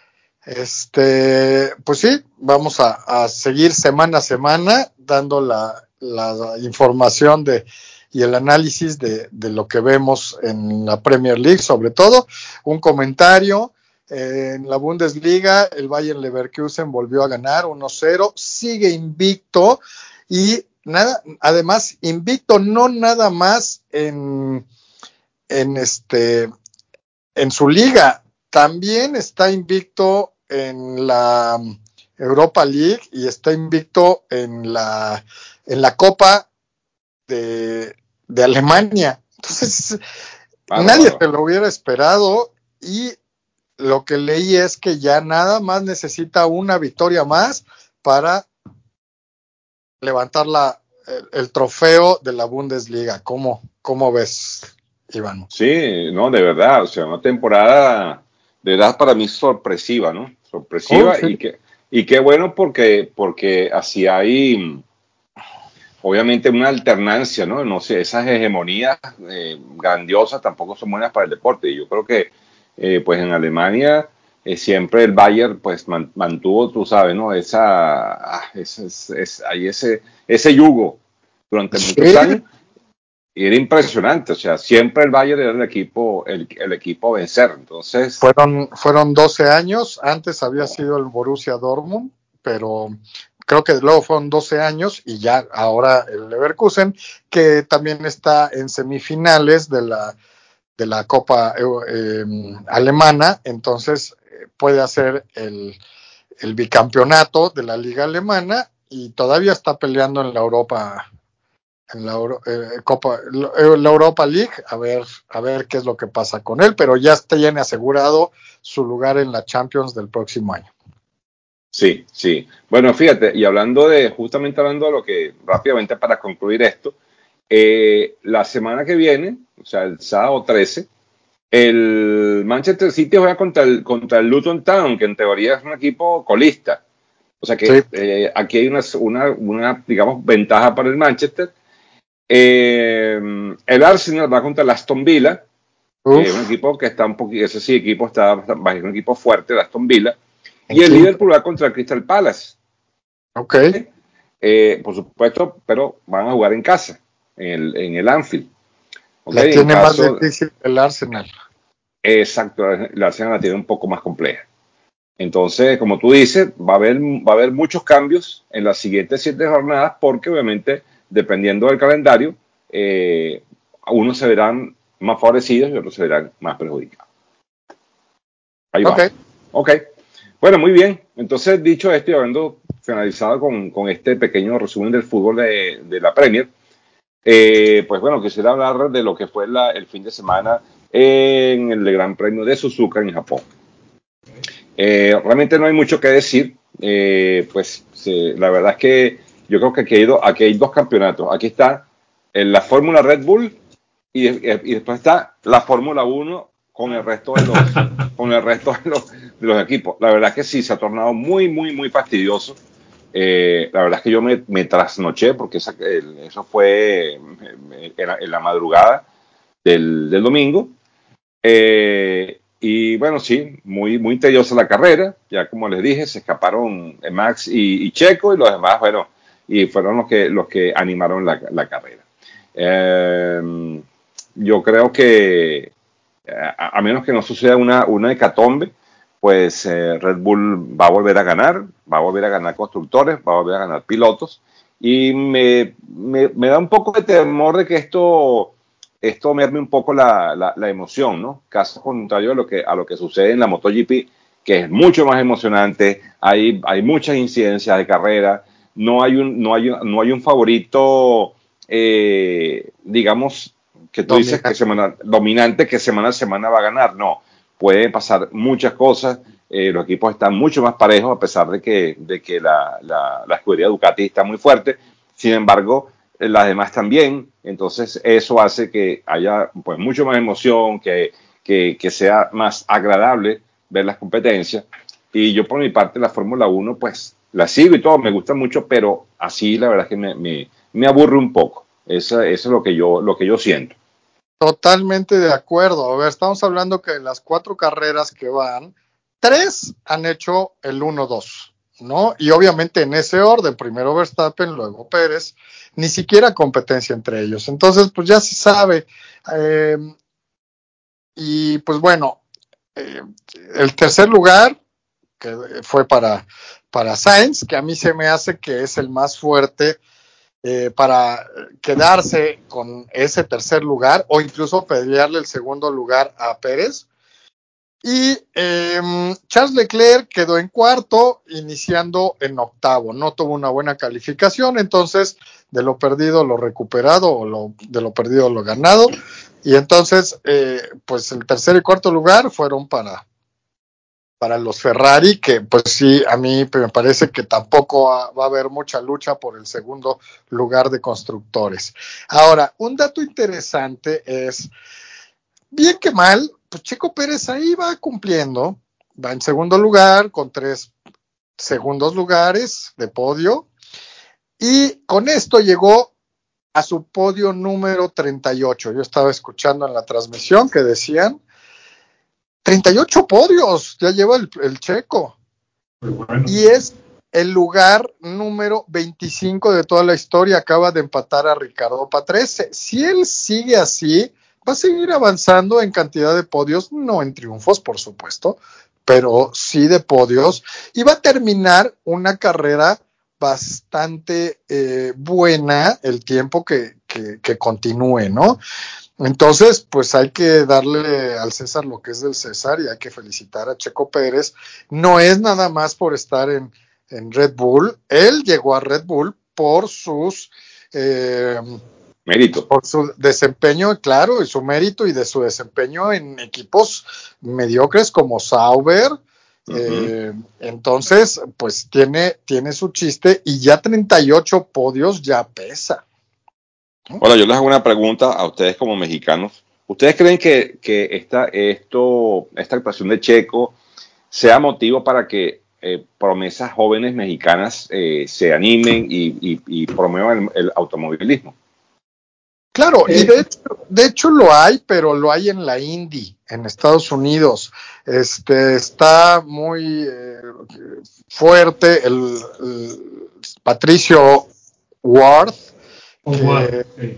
Este, pues sí, vamos a, a seguir semana a semana dando la, la información de y el análisis de, de lo que vemos en la Premier League, sobre todo un comentario eh, en la Bundesliga, el Bayer Leverkusen volvió a ganar uno cero, sigue invicto y nada, además invicto no nada más en, en este en su liga, también está invicto en la Europa League y está invicto en la, en la Copa de, de Alemania. Entonces, nadie Bárbaro. se lo hubiera esperado y lo que leí es que ya nada más necesita una victoria más para levantar la, el, el trofeo de la Bundesliga. ¿Cómo, cómo ves, Iván? Sí, no, de verdad, o sea, una temporada de verdad para mí sorpresiva, ¿no? Oh, Sorpresiva sí. y que y qué bueno porque porque así hay obviamente una alternancia, ¿no? No sé, esas hegemonías eh, grandiosas tampoco son buenas para el deporte. Y yo creo que eh, pues en Alemania eh, siempre el Bayern pues man, mantuvo, tú sabes, ¿no? Esa, ah, ese, ese, hay ese, ese yugo durante Sí, muchos años. Y era impresionante, o sea, siempre el Bayern era el equipo, el, el equipo a vencer. Entonces, fueron, fueron doce años, antes había sido el Borussia Dortmund, pero creo que luego fueron doce años y ya ahora el Leverkusen, que también está en semifinales de la, de la Copa eh, alemana, entonces eh, puede hacer el, el bicampeonato de la Liga Alemana y todavía está peleando en la Europa en la, Euro, eh, Copa, la Europa League, a ver, a ver qué es lo que pasa con él, pero ya tiene asegurado su lugar en la Champions del próximo año. sí, sí. Bueno, fíjate, y hablando de, justamente hablando de lo que, rápidamente para concluir esto, eh, la semana que viene, o sea, el sábado trece, el Manchester City juega contra el, contra el Luton Town, que en teoría es un equipo colista. O sea Sí. que eh, aquí hay una, una, una, digamos, ventaja para el Manchester. Eh, el Arsenal va contra el Aston Villa, que es un Uf, equipo que está un poquito, ese sí, equipo está, es un equipo fuerte, el Aston Villa. en Y el quinto. Liverpool va contra el Crystal Palace. Ok. ¿Okay? Eh, por supuesto, pero van a jugar en casa, en el, en el Anfield. La ¿Okay? En tiene más caso, difícil el Arsenal. exacto, la Arsenal la tiene un poco más compleja. Entonces, como tú dices, va a haber, va a haber muchos cambios en las siguientes siete jornadas porque obviamente, dependiendo del calendario, eh, unos se verán más favorecidos y otros se verán más perjudicados. Ahí Ok. va. Ok. Bueno, muy bien. Entonces, dicho esto y habiendo finalizado con, con este pequeño resumen del fútbol de, de la Premier, eh, pues bueno, quisiera hablar de lo que fue la, el fin de semana en el Gran Premio de Suzuka en Japón. Eh, realmente no hay mucho que decir. Eh, pues se, la verdad es que yo creo que aquí hay, do, aquí hay dos campeonatos. Aquí está en la Fórmula Red Bull y, y después está la Fórmula uno con el resto de los con el resto de los, de los equipos. La verdad es que sí, se ha tornado muy, muy, muy fastidioso. Eh, la verdad es que yo me, me trasnoché porque esa, el, eso fue en la, en la madrugada del, del domingo. Eh, y bueno, sí, muy, muy tediosa la carrera. Ya como les dije, se escaparon Max y, y Checo y los demás, bueno, y fueron los que, los que animaron la, la carrera. Eh, yo creo que a, a, menos que no suceda una, una hecatombe, pues eh, Red Bull va a volver a ganar, va a volver a ganar constructores, va a volver a ganar pilotos. Y me, me, me da un poco de temor de que esto esto merme un poco la, la, la emoción, ¿no? Caso contrario a lo, que, a lo que sucede en la MotoGP, que es mucho más emocionante, hay, hay muchas incidencias de carrera, no hay un, no hay, no hay un favorito, eh, digamos, que tú dices que Dominante. semana, dominante, que semana a semana va a ganar, no, pueden pasar muchas cosas, eh, los equipos están mucho más parejos a pesar de que, de que la, la, la escudería Ducati está muy fuerte, sin embargo, las demás también, entonces eso hace que haya pues mucho más emoción, que, que, que sea más agradable ver las competencias. Y yo por mi parte la Fórmula uno pues la sigo y todo, me gusta mucho, pero así la verdad es que me, me, me aburre un poco. Eso, eso es lo que yo, lo que yo siento. Totalmente de acuerdo. A ver, estamos hablando que en las cuatro carreras que van, tres han hecho el uno dos, ¿no? Y obviamente en ese orden, primero Verstappen, luego Pérez, ni siquiera competencia entre ellos. Entonces, pues ya se sabe. Eh, y pues bueno, eh, el tercer lugar, que fue para, para Sainz, que a mí se me hace que es el más fuerte eh, para quedarse con ese tercer lugar o incluso pelearle el segundo lugar a Pérez. Y eh, Charles Leclerc quedó en cuarto, iniciando en octavo. No tuvo una buena calificación, entonces de lo perdido lo recuperado, o lo, de lo perdido lo ganado. Y entonces, eh, pues el tercer y cuarto lugar fueron para, para los Ferrari, que pues sí, a mí me parece que tampoco va, va a haber mucha lucha por el segundo lugar de constructores. Ahora, un dato interesante es, bien que mal, pues Checo Pérez ahí va cumpliendo, va en segundo lugar con tres segundos lugares de podio, y con esto llegó a su podio número treinta y ocho. Yo estaba escuchando en la transmisión que decían treinta y ocho podios, ya lleva el, el Checo. Bueno. Y es el lugar número veinticinco de toda la historia, acaba de empatar a Ricardo Patrese. Si él sigue así, va a seguir avanzando en cantidad de podios, no en triunfos, por supuesto, pero sí de podios, y va a terminar una carrera bastante eh, buena el tiempo que, que, que continúe, ¿no? Entonces, pues hay que darle al César lo que es del César y hay que felicitar a Checo Pérez. No es nada más por estar en, en Red Bull, él llegó a Red Bull por sus... Eh, mérito. Por su desempeño, claro, y su mérito y de su desempeño en equipos mediocres como Sauber. Uh-huh. Eh, entonces, pues tiene, tiene su chiste y ya treinta y ocho podios ya pesa. ¿No? Bueno, yo les hago una pregunta a ustedes como mexicanos. ¿Ustedes creen que, que esta, esto, esta actuación de Checo sea motivo para que eh, promesas jóvenes mexicanas eh, se animen y, y, y promuevan el, el automovilismo? Claro, y de hecho, de hecho lo hay, pero lo hay en la Indy, en Estados Unidos. Este está muy eh, fuerte el, el Patricio Ward, oh, que, wow. Sí.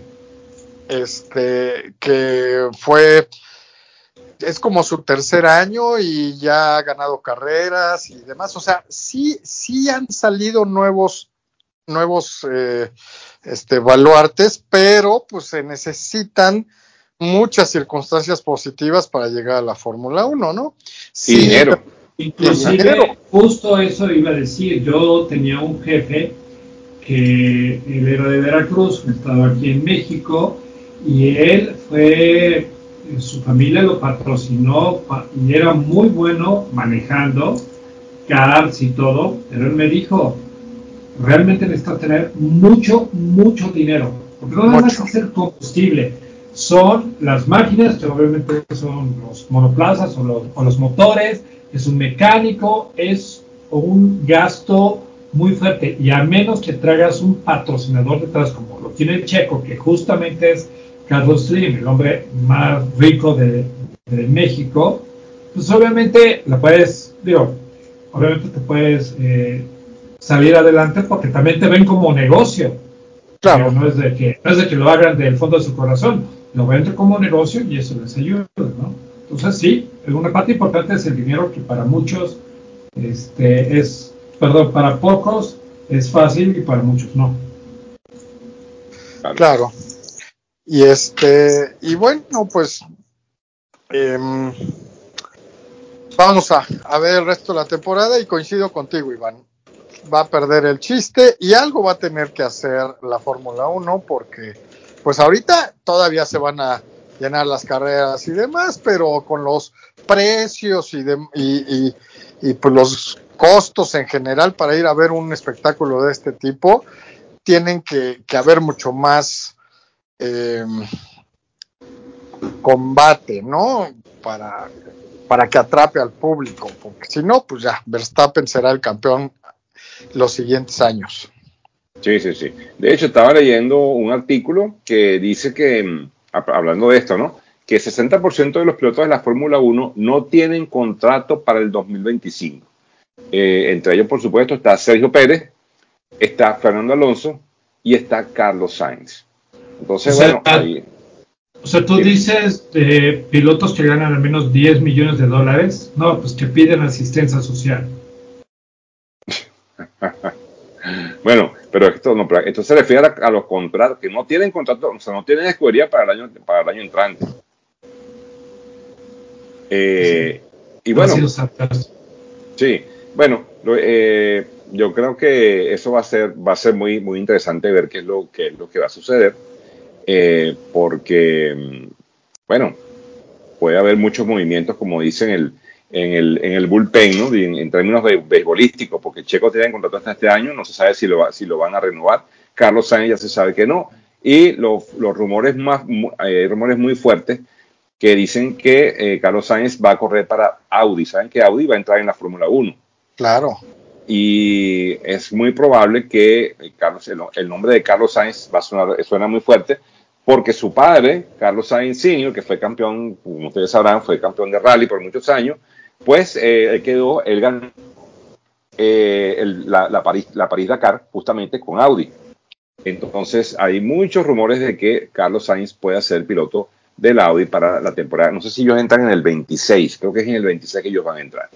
este, que fue, es como su tercer año y ya ha ganado carreras y demás. O sea, sí, sí han salido nuevos, nuevos eh, este, baluartes, pero pues se necesitan muchas circunstancias positivas para llegar a la Fórmula uno, ¿no? Sí, y dinero. Inclusive, dinero. Justo eso iba a decir. Yo tenía un jefe que él era de Veracruz, estaba aquí en México, y él fue, su familia lo patrocinó y era muy bueno manejando cars y todo, pero él me dijo, realmente necesitas tener mucho, mucho dinero, porque no nada más es el combustible, son las máquinas, que obviamente son los monoplazas o los, o los motores, es un mecánico, es un gasto muy fuerte, y a menos que traigas un patrocinador detrás, como lo tiene el Checo, que justamente es Carlos Slim, el hombre más rico de, de México, pues obviamente la puedes, digo, obviamente te puedes eh, salir adelante porque también te ven como negocio. Claro. Pero no es de que, no es de que lo hagan del fondo de su corazón, lo ven como negocio y eso les ayuda, ¿no? Entonces sí, una parte importante es el dinero, que para muchos este, es, perdón, para pocos es fácil y para muchos no. Claro. Y este, y bueno, pues eh, vamos a, a ver el resto de la temporada y coincido contigo, Iván. Va a perder el chiste y algo va a tener que hacer la Fórmula uno porque pues ahorita todavía se van a llenar las carreras y demás, pero con los precios y, de, y, y, y pues los costos en general para ir a ver un espectáculo de este tipo, tienen que, que haber mucho más eh, combate, ¿no? Para, para que atrape al público, porque si no, pues ya, Verstappen será el campeón los siguientes años. Sí, sí, sí. De hecho, estaba leyendo un artículo que dice que, hablando de esto, ¿no? Que sesenta por ciento de los pilotos de la Fórmula uno no tienen contrato para el dos mil veinticinco. Eh, entre ellos, por supuesto, está Sergio Pérez, está Fernando Alonso y está Carlos Sainz. Entonces, o sea, bueno, ahí... O sea, tú ¿sí? dices de pilotos que ganan al menos diez millones de dólares, no, pues que piden asistencia social. Bueno, pero esto no, pero esto se refiere a, a los contratos que no tienen contrato, o sea, no tienen escudería para el año para el año entrante. Eh, y bueno, sí, bueno, lo, eh, yo creo que eso va a ser, va a ser muy, muy interesante ver qué es lo, qué es lo que va a suceder, eh, porque, bueno, puede haber muchos movimientos, como dicen el, en el, en el bullpen, ¿no? En, en términos de beisbolísticos, porque Checo tiene contrato hasta este año, no se sabe si lo, va, si lo van a renovar. Carlos Sainz ya se sabe que no, y los, los rumores más, eh, rumores muy fuertes que dicen que eh, Carlos Sainz va a correr para Audi. Saben que Audi va a entrar en la Fórmula uno. Claro. Y es muy probable que eh, Carlos, el, el nombre de Carlos Sainz va a sonar, suena muy fuerte, porque su padre, Carlos Sainz senior, que fue campeón, como ustedes sabrán, fue campeón de rally por muchos años, pues eh, él quedó, él ganó eh, el, la, la, París, la París-Dakar justamente con Audi. Entonces hay muchos rumores de que Carlos Sainz pueda ser piloto del Audi para la temporada. No sé si ellos entran en el veintiséis, creo que es en el veintiséis que ellos van a entrar.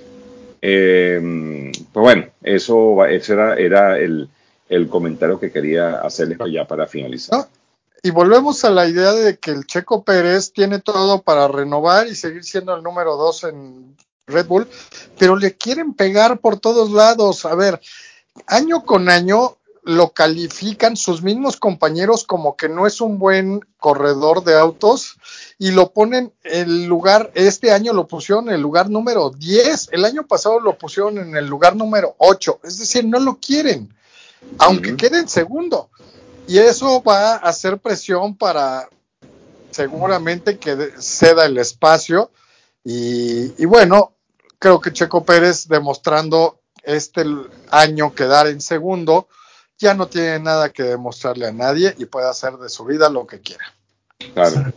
Eh, pues bueno, eso, eso era, era el, el comentario que quería hacerles ya para finalizar. ¿No? Y volvemos a la idea de que el Checo Pérez tiene todo para renovar y seguir siendo el número dos en Red Bull, pero le quieren pegar por todos lados. A ver, año con año lo califican sus mismos compañeros como que no es un buen corredor de autos y lo ponen en lugar, este año lo pusieron en el lugar número diez, el año pasado lo pusieron en el lugar número ocho, es decir, no lo quieren, aunque uh-huh. quede en segundo, y eso va a hacer presión para seguramente que ceda el espacio y, y bueno, creo que Checo Pérez demostrando este año quedar en segundo, ya no tiene nada que demostrarle a nadie y puede hacer de su vida lo que quiera. Claro.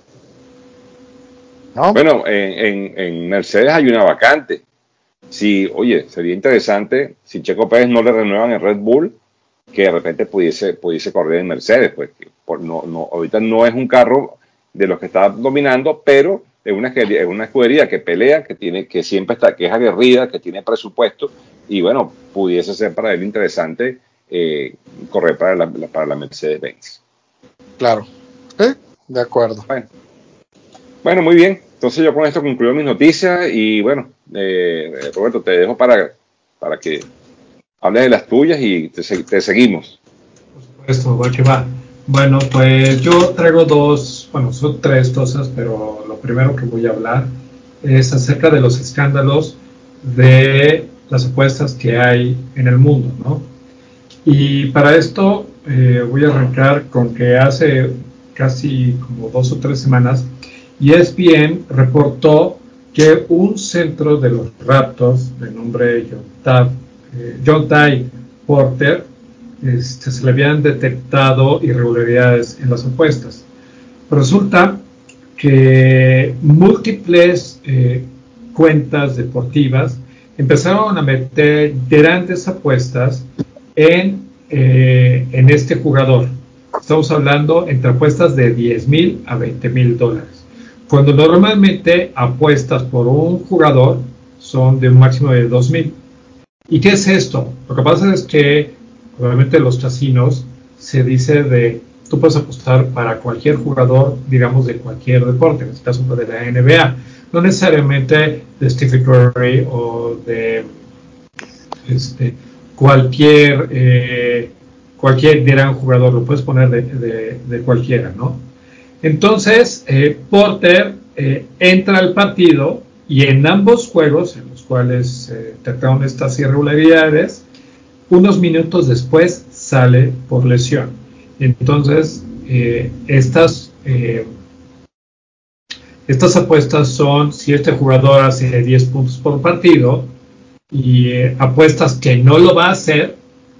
¿No? Bueno, en, en, en Mercedes hay una vacante. Sí, oye, sería interesante si Checo Pérez no le renuevan en Red Bull, que de repente pudiese, pudiese correr en Mercedes. Pues por, no, no, ahorita no es un carro de los que está dominando, pero es una, es una escudería que pelea, que tiene, que siempre está, que es aguerrida, que tiene presupuesto, y bueno, pudiese ser para él interesante eh, correr para la, para la Mercedes-Benz. Claro, ¿eh? De acuerdo. Bueno. bueno, muy bien. Entonces yo con esto concluyo mis noticias y bueno, eh, Roberto, te dejo para, para que hables de las tuyas y te, te seguimos. Por supuesto, va que va. Bueno, pues yo traigo dos, bueno, son tres cosas, pero lo primero que voy a hablar es acerca de los escándalos de las apuestas que hay en el mundo, ¿no? Y para esto eh, voy a arrancar con que hace casi como dos o tres semanas E S P N reportó que un centro de los Raptors de nombre John, eh, John Ty Porter este, se le habían detectado irregularidades en las apuestas. Resulta que múltiples eh, cuentas deportivas empezaron a meter grandes apuestas en, eh, en este jugador. Estamos hablando entre apuestas de diez mil a veinte mil dólares. Cuando normalmente apuestas por un jugador son de un máximo de dos mil. ¿Y qué es esto? Lo que pasa es que obviamente los casinos se dice de tú puedes apostar para cualquier jugador, digamos de cualquier deporte, en este caso de la N B A, no necesariamente de Stephen Curry o de este, cualquier eh, cualquier gran jugador, lo puedes poner de, de, de cualquiera, ¿no? Entonces, eh, Porter eh, entra al partido y en ambos juegos, en los cuales se eh, trataron estas irregularidades, unos minutos después sale por lesión. Entonces, eh, estas, eh, estas apuestas son si este jugador hace diez puntos por partido y eh, apuestas que no lo va a hacer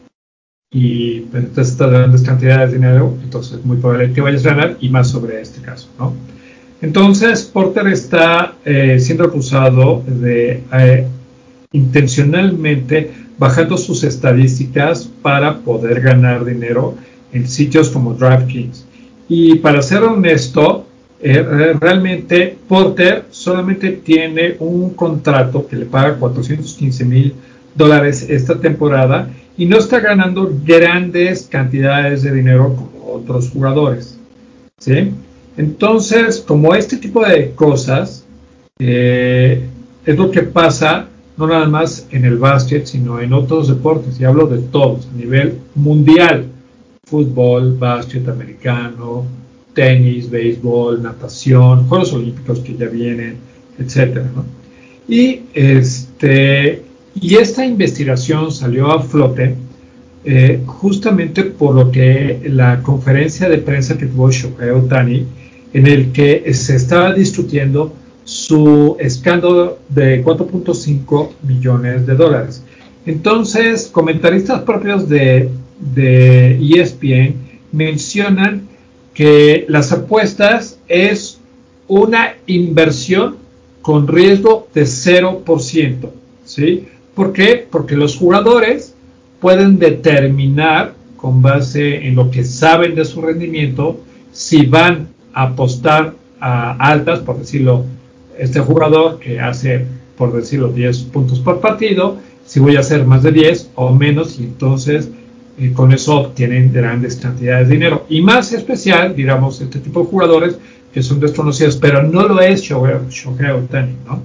y pues, estas grandes cantidades de dinero, entonces es muy probable que vayas a ganar y más sobre este caso, ¿no? Entonces, Porter está eh, siendo acusado de eh, intencionalmente bajando sus estadísticas para poder ganar dinero en sitios como DraftKings. Y para ser honesto, eh, realmente Porter solamente tiene un contrato que le paga cuatrocientos quince mil dólares esta temporada y no está ganando grandes cantidades de dinero como otros jugadores, ¿sí? Entonces, como este tipo de cosas, eh, es lo que pasa no nada más en el básquet, sino en otros deportes, y hablo de todos, a nivel mundial: fútbol, básquet americano, tenis, béisbol, natación, Juegos Olímpicos que ya vienen, etcétera, ¿no? Y, este, y esta investigación salió a flote eh, justamente por lo que la conferencia de prensa que tuvo Shohei Ohtani, en el que se estaba discutiendo su escándalo de cuatro punto cinco millones de dólares. Entonces, comentaristas propios de, de E S P N mencionan que las apuestas es una inversión con riesgo de cero por ciento, ¿sí? ¿Por qué? Porque los jugadores pueden determinar, con base en lo que saben de su rendimiento, si van a apostar a altas, por decirlo, este jugador que hace, por decirlo, diez puntos por partido, si voy a hacer más de diez o menos, y entonces eh, con eso obtienen grandes cantidades de dinero. Y más especial, digamos, este tipo de jugadores que son desconocidos, pero no lo es Shohei Ohtani, ¿no?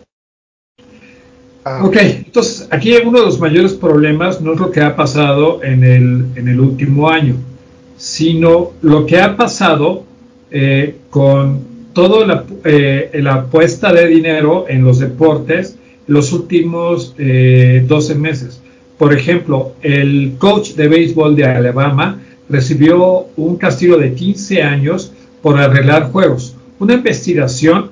Ah. Ok, entonces aquí uno de los mayores problemas no es lo que ha pasado en el, en el último año, sino lo que ha pasado eh, con toda la, eh, la apuesta de dinero en los deportes los últimos eh, doce meses. Por ejemplo, el coach de béisbol de Alabama recibió un castigo de quince años por arreglar juegos. Una investigación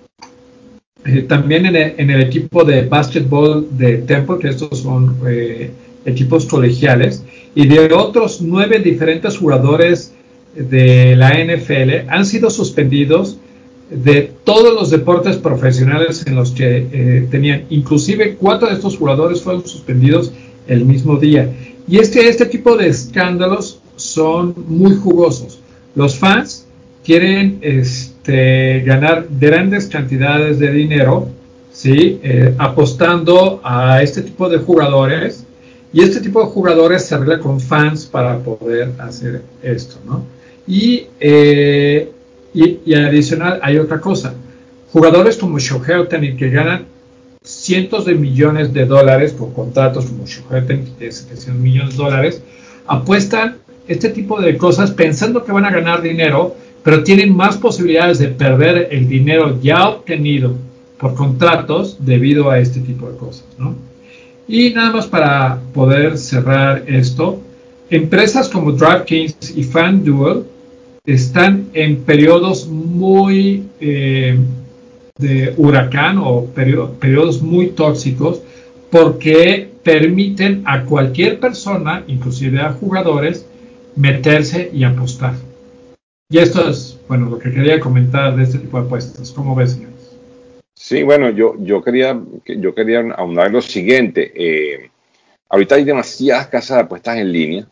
eh, también en el, en el equipo de básquetbol de Temple, que estos son eh, equipos colegiales, y de otros nueve diferentes jugadores de la N F L han sido suspendidos de todos los deportes profesionales en los que eh, tenían. Inclusive cuatro de estos jugadores fueron suspendidos el mismo día. Y es que este tipo de escándalos son muy jugosos. Los fans quieren este, ganar grandes cantidades de dinero, ¿sí? eh, apostando a este tipo de jugadores, y este tipo de jugadores se arregla con fans para poder hacer esto, ¿no? Y, eh, y, y adicional hay otra cosa: jugadores como Shohei Ohtani, que ganan cientos de millones de dólares por contratos, como Shohei Ohtani, que tiene setecientos millones de dólares, apuestan este tipo de cosas pensando que van a ganar dinero, pero tienen más posibilidades de perder el dinero ya obtenido por contratos debido a este tipo de cosas, ¿no? Y nada más para poder cerrar esto, empresas como DraftKings y FanDuel están en periodos muy eh, de huracán, o periodo, periodos muy tóxicos, porque permiten a cualquier persona, inclusive a jugadores, meterse y apostar. Y esto es, bueno, lo que quería comentar de este tipo de apuestas. ¿Cómo ves, señores? Sí, bueno, yo, yo quería yo quería ahondar lo siguiente. Eh, ahorita hay demasiadas casas de apuestas en línea.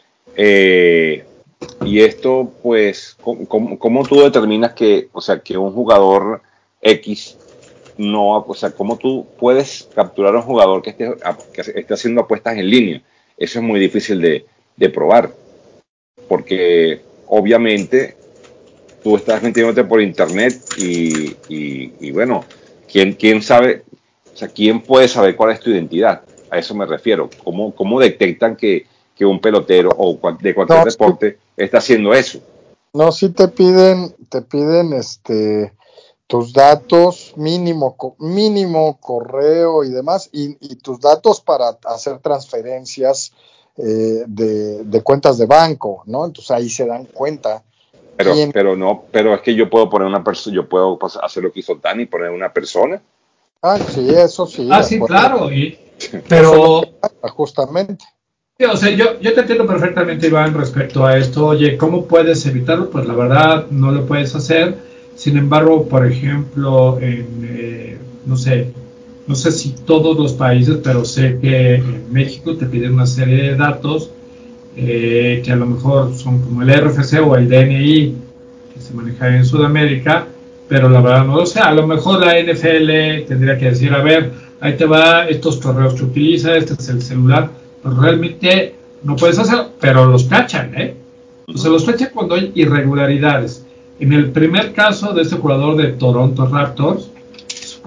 Eh, y esto, pues, ¿cómo, cómo tú determinas que, o sea, que un jugador X no, o sea, cómo tú puedes capturar a un jugador que esté, que esté haciendo apuestas en línea? Eso es muy difícil de, de probar, porque obviamente tú estás metiéndote por internet y, y, y bueno, ¿quién, quién sabe, o sea, quién puede saber cuál es tu identidad? A eso me refiero. ¿Cómo, cómo detectan que, que un pelotero o de cualquier no, deporte sí está haciendo eso? No, sí te piden, te piden este tus datos, mínimo, mínimo correo y demás, y, y tus datos para hacer transferencias eh, de, de cuentas de banco, ¿no? Entonces ahí se dan cuenta. Pero, quién... pero no, pero es que yo puedo poner una persona, yo puedo hacer lo que hizo Dani, poner una persona. Ah, sí, eso sí. Ah, sí, claro, y, pero pero justamente. Sí, o sea, yo, yo te entiendo perfectamente, Iván, respecto a esto. Oye, ¿cómo puedes evitarlo? Pues la verdad no lo puedes hacer. Sin embargo, por ejemplo, en, eh, no sé, no sé si todos los países, pero sé que en México te piden una serie de datos eh, que a lo mejor son como el R F C o el D N I, que se maneja en Sudamérica, pero la verdad no lo sé. A lo mejor la N F L tendría que decir, a ver, ahí te va estos correos que utiliza, este es el celular. Realmente no puedes hacerlo, pero los cachan, ¿eh? O sea, los cachan cuando hay irregularidades. En el primer caso de este jugador de Toronto Raptors,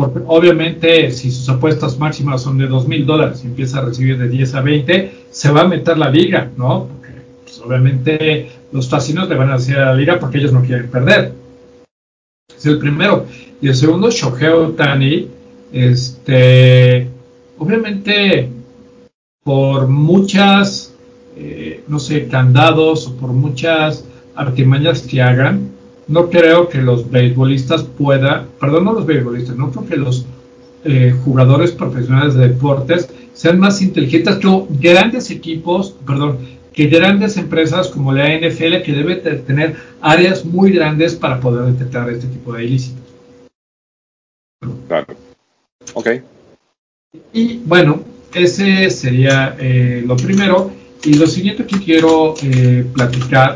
porque obviamente si sus apuestas máximas son de dos mil dólares y empieza a recibir de diez a veinte, se va a meter la liga, ¿no? Porque pues, obviamente los casinos le van a decir a la liga porque ellos no quieren perder. Es el primero. Y el segundo, Shohei Ohtani, este, obviamente por muchas, eh, no sé, candados o por muchas artimañas que hagan, no creo que los beisbolistas puedan, perdón, no los beisbolistas, no creo que los eh, jugadores profesionales de deportes sean más inteligentes que grandes equipos, perdón, que grandes empresas como la N F L, que debe de tener áreas muy grandes para poder detectar este tipo de ilícitos. Claro. Ok. Y bueno, ese sería eh, lo primero. Y lo siguiente que quiero eh, platicar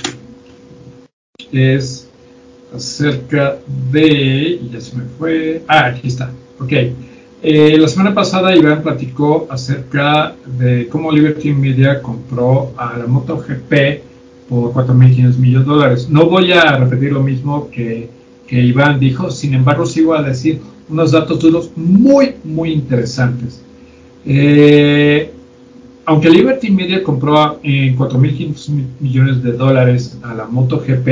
es acerca de... Y ya se me fue... Ah, aquí está. Ok. Eh, la semana pasada Iván platicó acerca de cómo Liberty Media compró a la MotoGP por cuatro mil quinientos millones de dólares. No voy a repetir lo mismo que, que Iván dijo, sin embargo sí voy a decir unos datos duros muy, muy interesantes. Eh, aunque Liberty Media compró en cuatro mil quinientos millones de dólares a la MotoGP,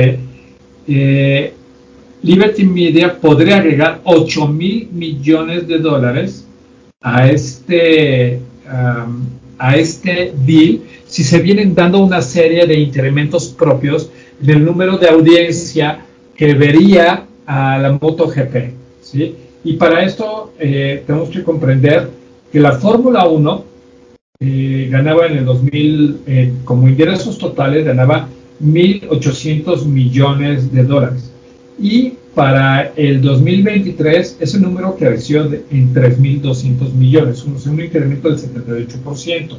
eh, Liberty Media podría agregar ocho mil millones de dólares a este, um, a este deal si se vienen dando una serie de incrementos propios del número de audiencia que vería a la MotoGP, ¿sí? Y para esto eh, tenemos que comprender que la Fórmula uno eh, ganaba en el dos mil, eh, como ingresos totales, ganaba mil ochocientos millones de dólares. Y para el dos mil veintitrés ese número creció de, en tres mil doscientos millones, un, un incremento del setenta y ocho por ciento.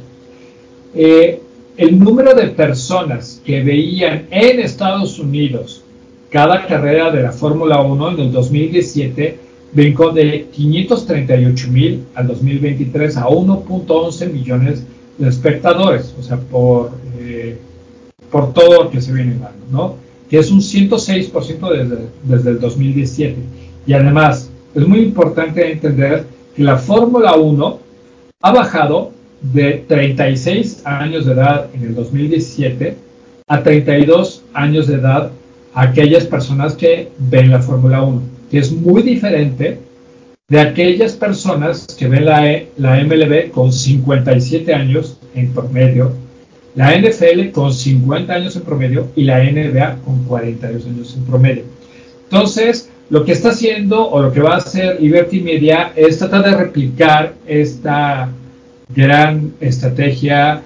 Eh, el número de personas que veían en Estados Unidos cada carrera de la Fórmula uno en el dos mil diecisiete brincó de quinientos treinta y ocho mil al dos mil veintitrés a uno punto once millones de espectadores, o sea, por, eh, por todo lo que se viene dando, ¿no? Que es un ciento seis por ciento desde, desde el dos mil diecisiete. Y además, es muy importante entender que la Fórmula uno ha bajado de treinta y seis años de edad en el dos mil diecisiete a treinta y dos años de edad a aquellas personas que ven la Fórmula uno, que es muy diferente de aquellas personas que ven la, e, la M L B con cincuenta y siete años en promedio, la N F L con cincuenta años en promedio y la N B A con cuarenta y dos años en promedio. Entonces, lo que está haciendo o lo que va a hacer Liberty Media es tratar de replicar esta gran estrategia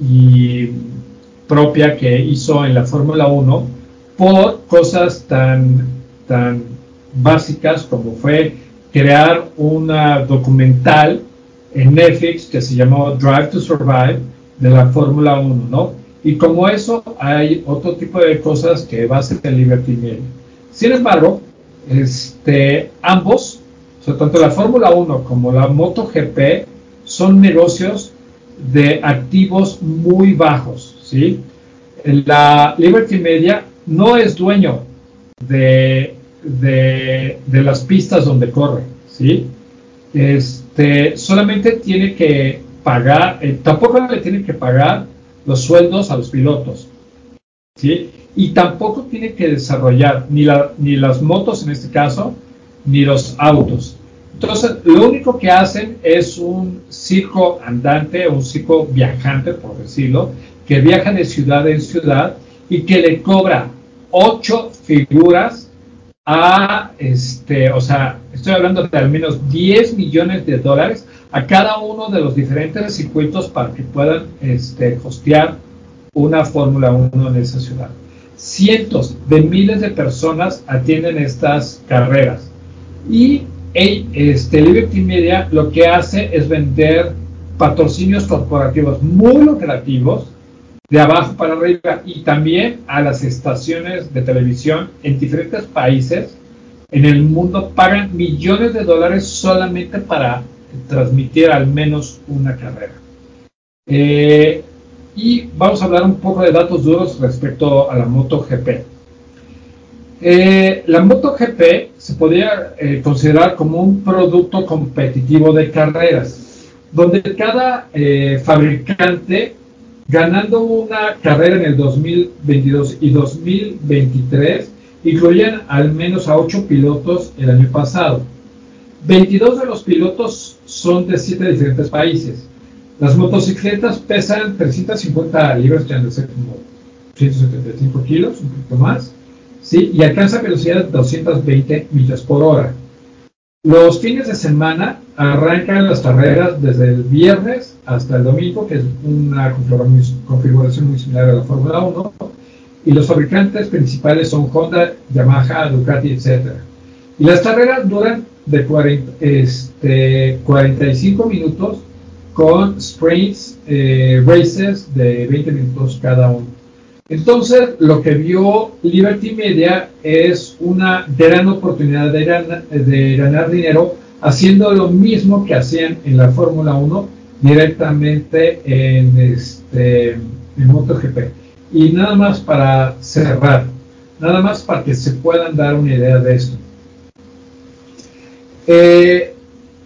y propia que hizo en la Fórmula uno por cosas tan, tan básicas como fue crear una documental en Netflix que se llamó Drive to Survive de la Fórmula uno, ¿no? Y como eso hay otro tipo de cosas que va a hacer el Liberty Media. Sin embargo, este, ambos, o sea, tanto la Fórmula uno como la MotoGP son negocios de activos muy bajos, ¿sí? La Liberty Media no es dueño de, de, de las pistas donde corre, ¿sí? Este, solamente tiene que pagar, eh, tampoco le tiene que pagar los sueldos a los pilotos, ¿sí? Y tampoco tiene que desarrollar ni, la, ni las motos en este caso, ni los autos. Entonces, lo único que hacen es un circo andante, un circo viajante, por decirlo, que viaja de ciudad en ciudad y que le cobra ocho figuras a, este, o sea, estoy hablando de al menos diez millones de dólares a cada uno de los diferentes circuitos para que puedan este, hostear una Fórmula uno en esa ciudad. Cientos de miles de personas atienden estas carreras y este, Liberty Media lo que hace es vender patrocinios corporativos muy lucrativos de abajo para arriba y también a las estaciones de televisión en diferentes países en el mundo pagan millones de dólares solamente para transmitir al menos una carrera. Eh, y vamos a hablar un poco de datos duros respecto a la MotoGP. Eh, la MotoGP se podría eh, considerar como un producto competitivo de carreras, donde cada eh, fabricante, ganando una carrera en el dos mil veintidós y dos mil veintitrés, incluían al menos a ocho pilotos el año pasado. veintidós de los pilotos son de siete diferentes países. Las motocicletas pesan trescientas cincuenta libras, que han de ser como ciento setenta y cinco kilos, un poquito más. ¿Sí? Y alcanza velocidad de doscientas veinte millas por hora. Los fines de semana arrancan las carreras desde el viernes hasta el domingo, que es una configuración muy similar a la Fórmula uno, y los fabricantes principales son Honda, Yamaha, Ducati, etcétera. Y las carreras duran de cuarenta, este, cuarenta y cinco minutos con sprints, eh, races de veinte minutos cada uno. Entonces, lo que vio Liberty Media es una gran oportunidad de ganar, de ganar dinero haciendo lo mismo que hacían en la Fórmula uno directamente en, este, en MotoGP. Y nada más para cerrar, nada más para que se puedan dar una idea de esto. Eh,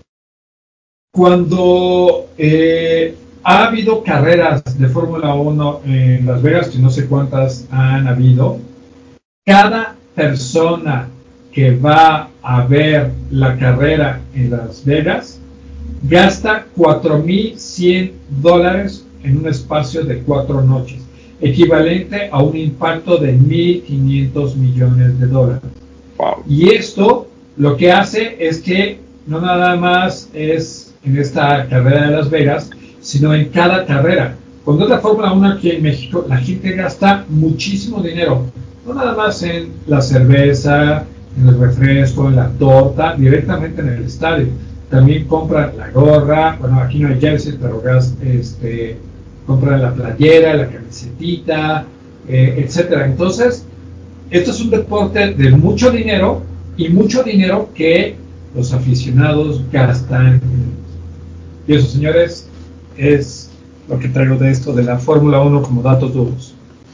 cuando eh, ha habido carreras de Fórmula uno en Las Vegas, que no sé cuántas han habido, cada persona que va a ver la carrera en Las Vegas gasta cuatro mil cien dólares en un espacio de cuatro noches, equivalente a un impacto de mil quinientos millones de dólares. Wow. Y esto lo que hace es que no nada más es en esta carrera de Las Vegas, sino en cada carrera. Cuando es la Fórmula uno aquí en México, la gente gasta muchísimo dinero, no nada más en la cerveza, en el refresco, en la torta, directamente en el estadio. También compran la gorra, bueno, aquí no hay jersey, pero gas, este, compran la playera, la camisetita, eh, etcétera. Entonces, esto es un deporte de mucho dinero y mucho dinero que los aficionados gastan. Y eso, señores, es lo que traigo de esto de la Fórmula uno como datos duros.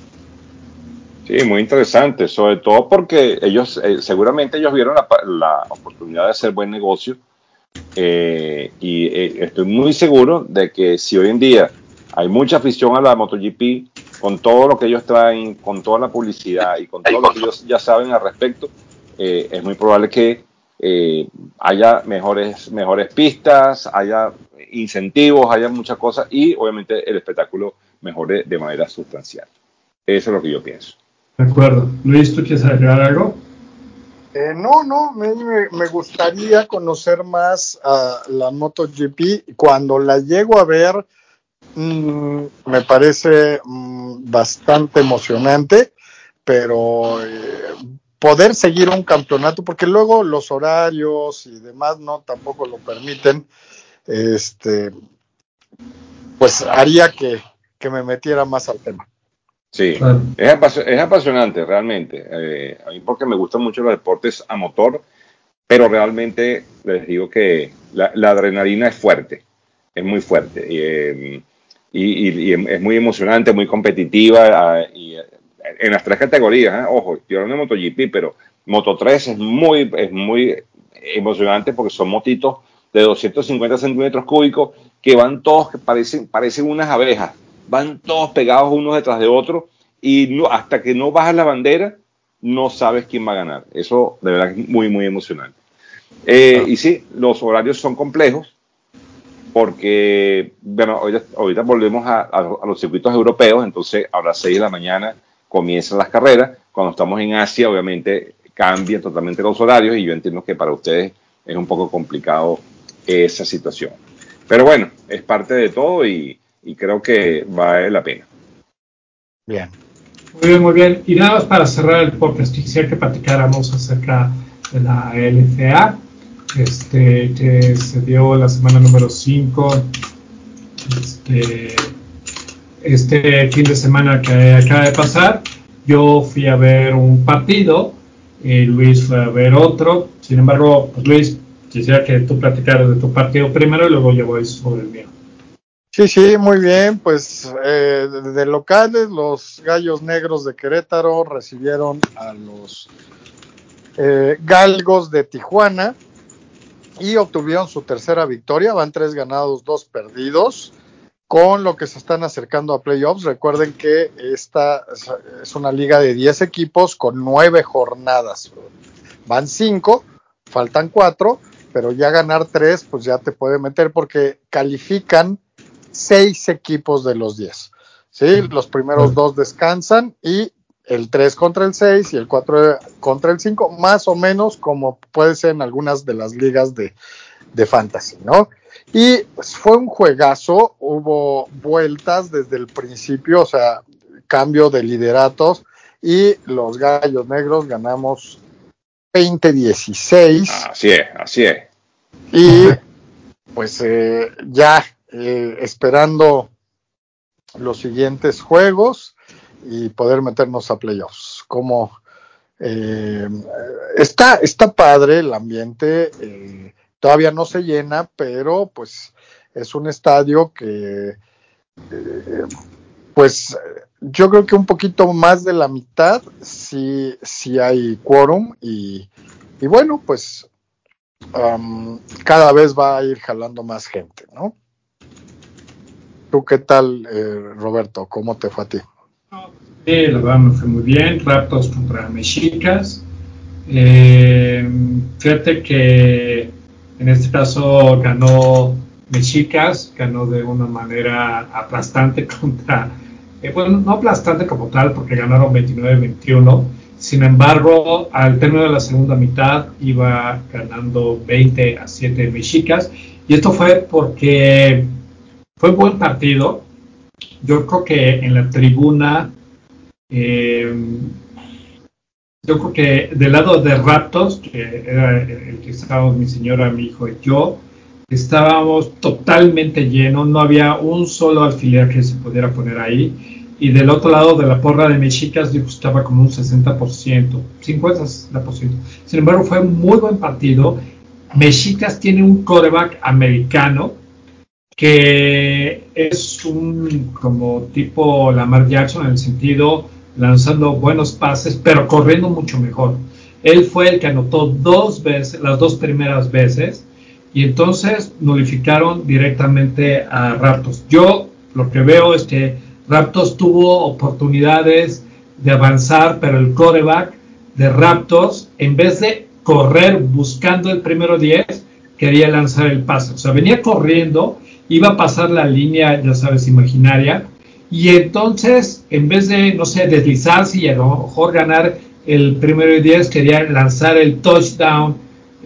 Sí, muy interesante, sobre todo porque ellos, eh, seguramente ellos vieron la, la oportunidad de hacer buen negocio eh, y eh, estoy muy seguro de que si hoy en día hay mucha afición a la MotoGP, con todo lo que ellos traen, con toda la publicidad y con todo lo que ellos ya saben al respecto, eh, es muy probable que eh, haya mejores, mejores pistas, haya incentivos, haya muchas cosas y obviamente el espectáculo mejore de manera sustancial. Eso es lo que yo pienso. De acuerdo. Luis, ¿tú quieres agregar algo? Eh, no, no, me, me gustaría conocer más a la MotoGP. Cuando la llego a ver, mmm, me parece mmm, bastante emocionante, pero eh, poder seguir un campeonato, porque luego los horarios y demás no tampoco lo permiten, este, pues haría que, que me metiera más al tema. Sí, claro. es, apasio- es apasionante realmente. Eh, a mí porque me gustan mucho los deportes a motor, pero realmente les digo que la, la adrenalina es fuerte, es muy fuerte y, eh, y, y, y es muy emocionante, muy competitiva uh, y, uh, en las tres categorías. ¿eh? Ojo, estoy hablando de MotoGP, pero Moto tres es muy, es muy emocionante porque son motitos de doscientos cincuenta centímetros cúbicos que van todos, que parecen, parecen unas abejas. Van todos pegados unos detrás de otros y no, hasta que no bajas la bandera no sabes quién va a ganar. Eso de verdad es muy, muy emocionante. Eh, y sí, los horarios son complejos porque, bueno, ahorita, ahorita volvemos a, a, a los circuitos europeos, entonces a las seis de la mañana comienzan las carreras. Cuando estamos en Asia, obviamente cambian totalmente los horarios y yo entiendo que para ustedes es un poco complicado esa situación. Pero bueno, es parte de todo y y creo que vale la pena. Bien. Muy bien, muy bien. Y nada más para cerrar el podcast, quisiera que platicáramos acerca de la L C A, este, que se dio la semana número cinco, este, este fin de semana que acaba de pasar. Yo fui a ver un partido, y Luis fue a ver otro. Sin embargo, pues Luis, quisiera que tú platicaras de tu partido primero y luego yo voy sobre el mío. Sí, sí, muy bien. Pues eh, de, de locales, los Gallos Negros de Querétaro recibieron a los eh, Galgos de Tijuana y obtuvieron su tercera victoria. Van tres ganados, dos perdidos, con lo que se están acercando a playoffs. Recuerden que esta es una liga de diez equipos con nueve jornadas. Van cinco, faltan cuatro, pero ya ganar tres, pues ya te puede meter porque califican seis equipos de los diez. ¿Sí? Los primeros dos descansan y el tres contra el seis y el cuatro contra el cinco, más o menos como puede ser en algunas de las ligas de, de fantasy, ¿no? Y pues, fue un juegazo, hubo vueltas desde el principio, o sea, cambio de lideratos y los Gallos Negros ganamos veinte dieciséis. Así es, así es. Y pues eh, ya eh, esperando los siguientes juegos y poder meternos a playoffs. Como eh, está, está padre el ambiente, eh, todavía no se llena, pero pues es un estadio que eh, pues yo creo que un poquito más de la mitad sí, sí hay quórum y, y bueno, pues um, cada vez va a ir jalando más gente, ¿no? ¿Tú qué tal, eh, Roberto? ¿Cómo te fue a ti? Sí, la verdad me fue muy bien. Raptors contra Mexicas. Eh, fíjate que en este caso ganó Mexicas, ganó de una manera aplastante contra, eh, bueno, no aplastante como tal, porque ganaron veintinueve veintiuno. Sin embargo, al término de la segunda mitad iba ganando veinte a siete Mexicas. Y esto fue porque fue un buen partido. Yo creo que en la tribuna eh, yo creo que del lado de Raptors, que era el que estábamos mi señora, mi hijo y yo, estábamos totalmente llenos, no había un solo alfiler que se pudiera poner ahí. Y del otro lado de la porra de Mexicas, yo estaba como un sesenta por ciento, cincuenta, sesenta por ciento. Sin embargo, fue un muy buen partido. Mexicas tiene un quarterback americano que es un como tipo Lamar Jackson en el sentido lanzando buenos pases, pero corriendo mucho mejor. Él fue el que anotó dos veces, las dos primeras veces, y entonces nulificaron directamente a Raptors. Yo lo que veo es que Raptors tuvo oportunidades de avanzar, pero el quarterback de Raptors, en vez de correr buscando el primero diez, quería lanzar el pase. O sea, venía corriendo, iba a pasar la línea, ya sabes, imaginaria, y entonces, en vez de, no sé, deslizarse y a lo mejor ganar el primero y diez, quería lanzar el touchdown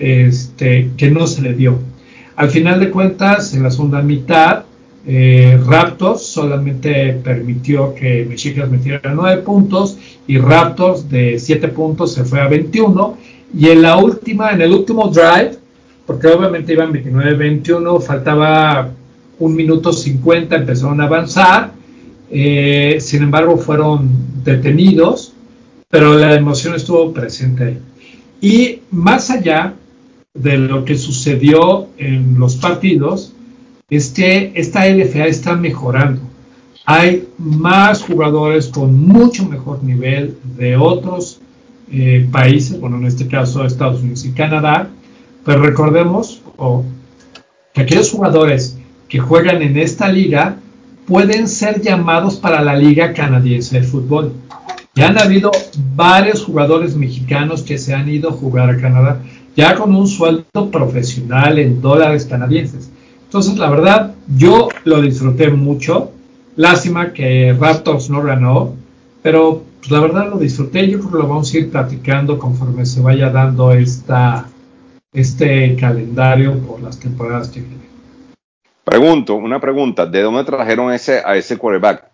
este, que no se le dio. Al final de cuentas, en la segunda mitad, eh, Raptors solamente permitió que Mexicas metiera nueve puntos y Raptors de siete puntos se fue a veintiuno. Y en la última, en el último drive, porque obviamente iban veintinueve veintiuno, faltaba un minuto cincuenta, empezaron a avanzar, eh, sin embargo fueron detenidos, pero la emoción estuvo presente ahí. Y más allá de lo que sucedió en los partidos, es que esta L F A está mejorando. Hay más jugadores con mucho mejor nivel de otros eh, países, bueno, en este caso Estados Unidos y Canadá, pero recordemos oh, que aquellos jugadores que juegan en esta liga pueden ser llamados para la Liga Canadiense de Fútbol. Ya han habido varios jugadores mexicanos que se han ido a jugar a Canadá, ya con un sueldo profesional en dólares canadienses. Entonces, la verdad, yo lo disfruté mucho. Lástima que Raptors no ganó, pero pues, la verdad lo disfruté. Yo creo que lo vamos a ir platicando conforme se vaya dando esta, este calendario por las temporadas que vienen. Pregunto, una pregunta, ¿de dónde trajeron ese, a ese quarterback?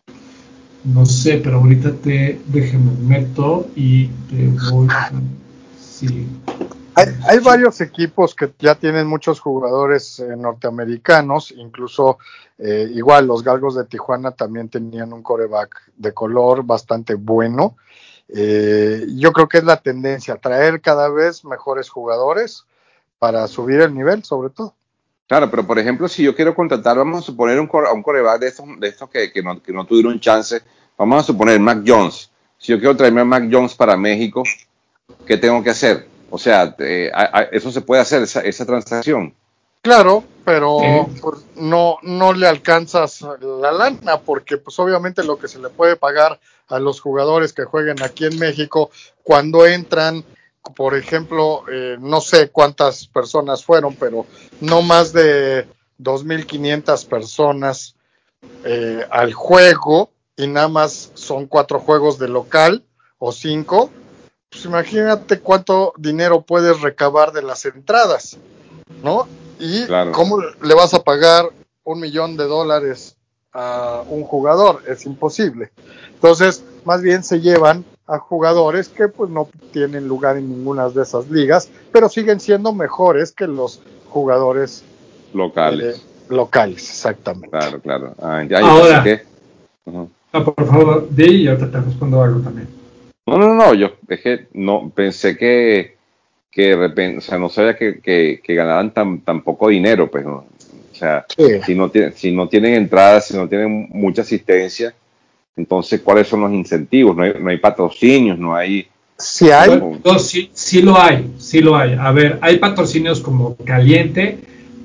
No sé, pero ahorita te déjeme meto y te voy a... Sí. Hay, hay varios equipos que ya tienen muchos jugadores eh, norteamericanos, incluso eh, igual los Galgos de Tijuana también tenían un quarterback de color bastante bueno. Eh, yo creo que es la tendencia, traer cada vez mejores jugadores para subir el nivel, sobre todo. Claro, pero por ejemplo, si yo quiero contratar, vamos a suponer un, core- a un coreback de estos, de estos que, que, no, que no tuvieron chance, vamos a suponer Mac Jones. Si yo quiero traerme a Mac Jones para México, ¿qué tengo que hacer? O sea, eh, a, a, eso se puede hacer, esa, esa transacción. Claro, pero ¿Eh? pues, no, no le alcanzas la lana, porque pues obviamente lo que se le puede pagar a los jugadores que jueguen aquí en México cuando entran, por ejemplo, eh, no sé cuántas personas fueron, pero no más de dos mil quinientas personas eh, al juego, y nada más son cuatro juegos de local o cinco. Pues imagínate cuánto dinero puedes recabar de las entradas, ¿no? ¿Y Claro, cómo le vas a pagar un millón de dólares a un jugador? Es imposible. Entonces, más bien se llevan a jugadores que pues no tienen lugar en ninguna de esas ligas, pero siguen siendo mejores que los jugadores eh, locales. locales, exactamente. Claro, claro. Ah, ya, yo pensé Ahora, que... Uh-huh. ah, por favor, di y yo te, te respondo algo también. No, no, no, yo es que no pensé que, que de repente, o sea, no sabía que, que, que ganaran tan, tan poco dinero, pues, ¿no? O sea, Sí. si no, tienen, si no tienen entradas, si no tienen mucha asistencia, entonces, ¿cuáles son los incentivos? No hay, no hay patrocinios, no hay... Si hay, Bueno, no, sí, sí lo hay, sí lo hay. A ver, hay patrocinios como Caliente,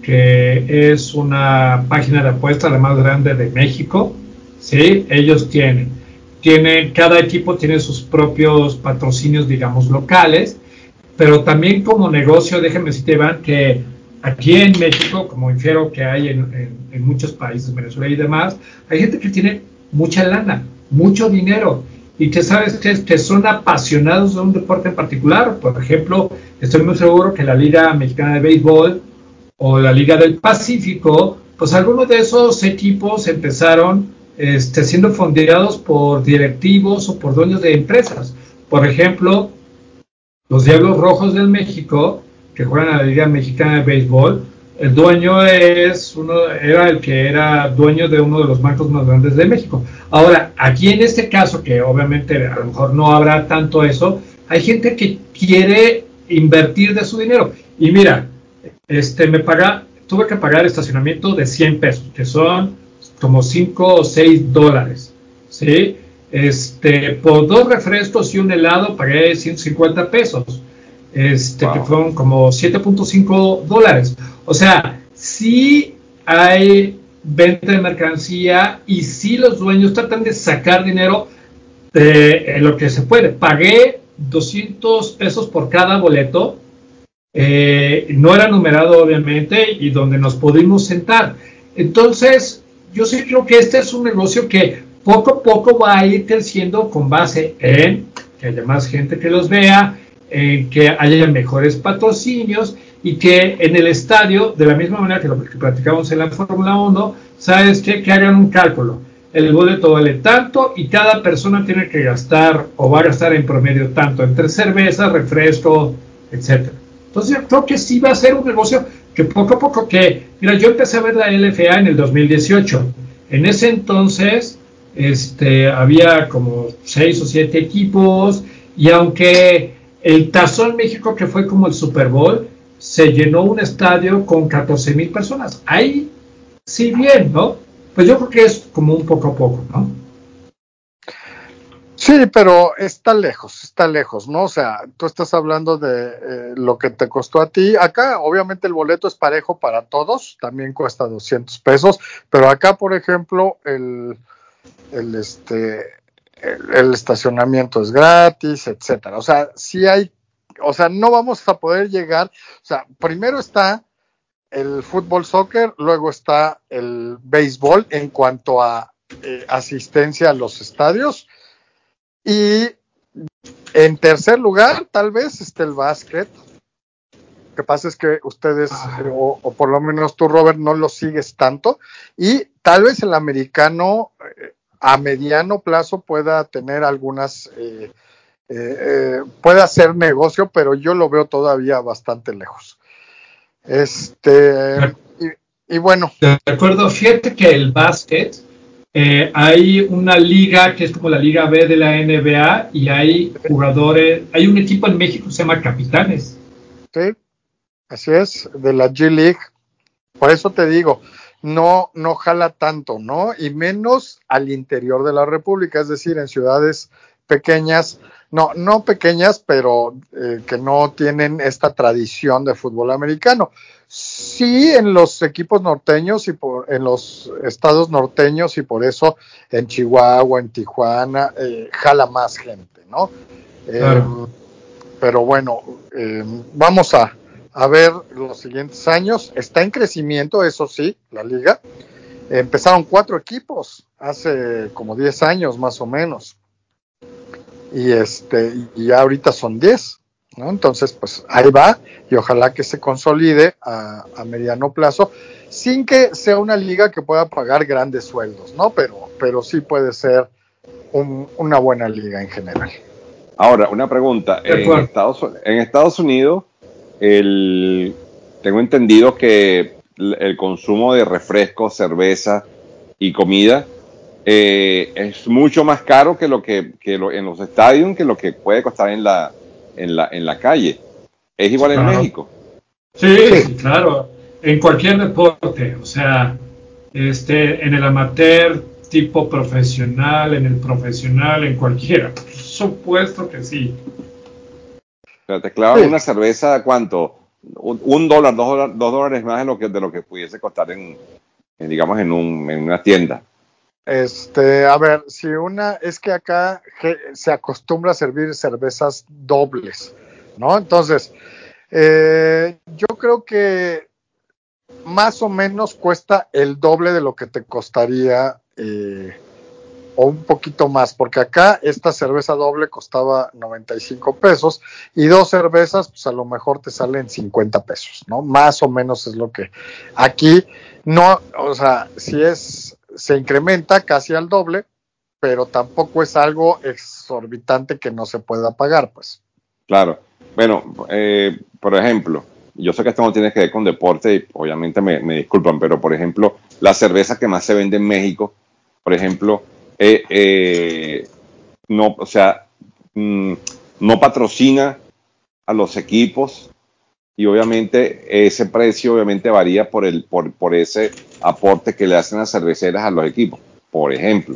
que es una página de apuestas la más grande de México, ¿sí? Ellos tienen, tienen, cada equipo tiene sus propios patrocinios, digamos, locales, pero también como negocio, déjenme decirte, Iván, que aquí en México, como infiero que hay en, en, en muchos países, Venezuela y demás, hay gente que tiene mucha lana, mucho dinero, y que sabes que, que son apasionados de un deporte en particular. Por ejemplo, estoy muy seguro que la Liga Mexicana de Béisbol o la Liga del Pacífico, pues algunos de esos equipos empezaron este, siendo fondeados por directivos o por dueños de empresas. Por ejemplo, los Diablos Rojos del México, que juegan a la Liga Mexicana de Béisbol, el dueño es uno, era el que era dueño de uno de los bancos más grandes de México. Ahora, aquí en este caso, que obviamente a lo mejor no habrá tanto eso, hay gente que quiere invertir de su dinero. Y mira, este me paga, tuve que pagar estacionamiento de cien pesos, que son como cinco o seis dólares, ¿sí? Este, por dos refrescos y un helado pagué ciento cincuenta pesos, este, que Wow. fueron como siete punto cinco dólares. O sea, sí hay venta de mercancía y sí los dueños tratan de sacar dinero de lo que se puede. Pagué doscientos pesos por cada boleto, eh, no era numerado obviamente, y donde nos pudimos sentar. Entonces, yo sí creo que este es un negocio que poco a poco va a ir creciendo con base en que haya más gente que los vea, en que haya mejores patrocinios y que en el estadio, de la misma manera que lo que platicamos en la Fórmula uno, ¿sabes qué? Que hagan un cálculo. El boleto vale tanto y cada persona tiene que gastar o va a gastar en promedio tanto entre cerveza, refresco, etcétera. Entonces yo creo que sí va a ser un negocio que poco a poco que, mira, yo empecé a ver la L F A en el dos mil dieciocho. En ese entonces este, había como seis o siete equipos, y aunque el Tazón México, que fue como el Super Bowl, se llenó un estadio con catorce mil personas. Ahí sí bien, ¿no? Pues yo creo que es como un poco a poco, ¿no? sí, pero está lejos, está lejos, ¿no? O sea, tú estás hablando de eh, lo que te costó a ti. Acá, obviamente, el boleto es parejo para todos, también cuesta doscientos pesos, pero acá, por ejemplo, el, el, este, el, el estacionamiento es gratis, etcétera. O sea, sí hay, o sea, no vamos a poder llegar, o sea, primero está el fútbol soccer, luego está el béisbol en cuanto a eh, asistencia a los estadios, y en tercer lugar, tal vez, esté el básquet. Lo que pasa es que ustedes, eh, o, o, por lo menos tú, Robert, no lo sigues tanto. Y tal vez el americano eh, a mediano plazo pueda tener algunas, eh, eh, eh, pueda hacer negocio, pero yo lo veo todavía bastante lejos. Este, y, y bueno. De acuerdo, fíjate que el básquet, eh, hay una liga que es como la Liga B de la N B A, y hay jugadores, hay un equipo en México que se llama Capitanes. Sí, así es, de la G League. Por eso te digo, no, no jala tanto, ¿no? Y menos al interior de la República, es decir, en ciudades pequeñas, no, no pequeñas, pero eh, que no tienen esta tradición de fútbol americano. Sí, en los equipos norteños y por, en los estados norteños, y por eso en Chihuahua, en Tijuana, eh, jala más gente, ¿no? Claro. Eh, pero bueno, eh, vamos a, a ver los siguientes años. Está en crecimiento, eso sí, la liga. Empezaron cuatro equipos hace como diez años más o menos. Y este y ya ahorita son diez, ¿no? Entonces, pues ahí va, y ojalá que se consolide a, a mediano plazo, sin que sea una liga que pueda pagar grandes sueldos, ¿no? Pero, pero sí puede ser un, una buena liga en general. Ahora, una pregunta. En Estados, en Estados Unidos, el, tengo entendido que el consumo de refrescos, cerveza y comida eh, es mucho más caro que lo que, que lo, en los estadios, que lo que puede costar en la, en la, en la calle. ¿Es igual Claro. en México? Sí, sí, claro. En cualquier deporte, o sea, este, en el amateur, tipo profesional, en el profesional, en cualquiera. Por supuesto que sí. O sea, te clavan Sí. una cerveza, ¿cuánto? Un, un dólar, dos dólares, dos dólares más de lo que, de lo que pudiese costar en, en digamos, en, un, en una tienda. Este, a ver, si una, es que acá je, se acostumbra a servir cervezas dobles, ¿no? Entonces, eh, yo creo que más o menos cuesta el doble de lo que te costaría, eh, o un poquito más, porque acá esta cerveza doble costaba noventa y cinco pesos y dos cervezas, pues a lo mejor te salen cincuenta pesos, ¿no? Más o menos es lo que aquí no, o sea, si es, se incrementa casi al doble, pero tampoco es algo exorbitante que no se pueda pagar, pues. Claro. Bueno, eh, por ejemplo, yo sé que esto no tiene que ver con deporte y obviamente me, me disculpan, pero por ejemplo, la cerveza que más se vende en México, por ejemplo, eh, eh, no, o sea, mm, no patrocina a los equipos y obviamente ese precio obviamente varía por el por, por ese aporte que le hacen las cerveceras a los equipos. Por ejemplo,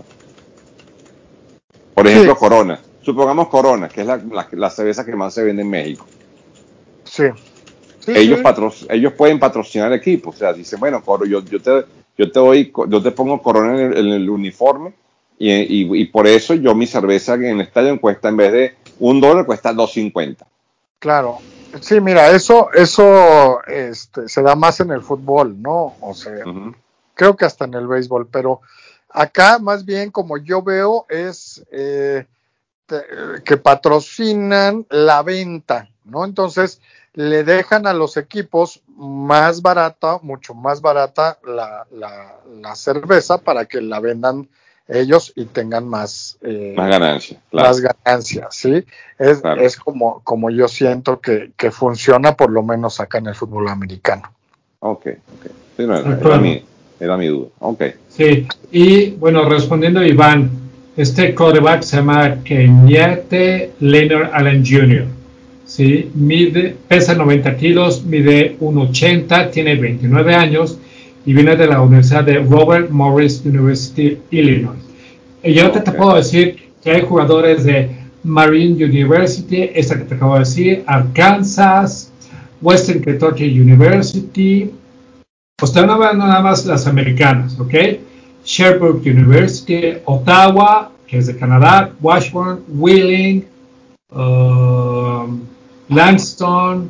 por Sí, ejemplo, Corona. Supongamos Corona, que es la, la, la cerveza que más se vende en México. sí, sí, Ellos, sí. patro, ellos pueden patrocinar equipos, o sea, dicen, bueno, Coro, yo, yo, te, yo te doy, yo te pongo Corona en el, en el uniforme y, y, y por eso yo mi cerveza en el estadio cuesta, en vez de un dólar, cuesta dos cincuenta. Claro. Sí, mira, eso, eso este, se da más en el fútbol, ¿no? O sea, Uh-huh. creo que hasta en el béisbol, pero acá más bien como yo veo es eh, te, que patrocinan la venta, ¿no? Entonces le dejan a los equipos más barata, mucho más barata la, la, la cerveza para que la vendan ellos y tengan más, eh, Más ganancias, claro. más ganancias, ¿sí? Es, claro. es como, como yo siento que, que funciona por lo menos acá en el fútbol americano. Ok, ok. Sí, no, era, era, mi, era mi duda. Ok. Sí, y bueno, respondiendo a Iván, este quarterback se llama Kenyatte Leonard Allen junior ¿Sí? Mide, pesa noventa kilos, mide uno ochenta, tiene veintinueve años y viene de la Universidad de Robert Morris University, Illinois. Y yo okay. te, te puedo decir que hay jugadores de Marine University, esta que te acabo de decir, Arkansas, Western Kentucky University. Pues no van nada más las americanas, ¿ok? Sherbrooke University, Ottawa, que es de Canadá, Washburn, Wheeling, um, Langston,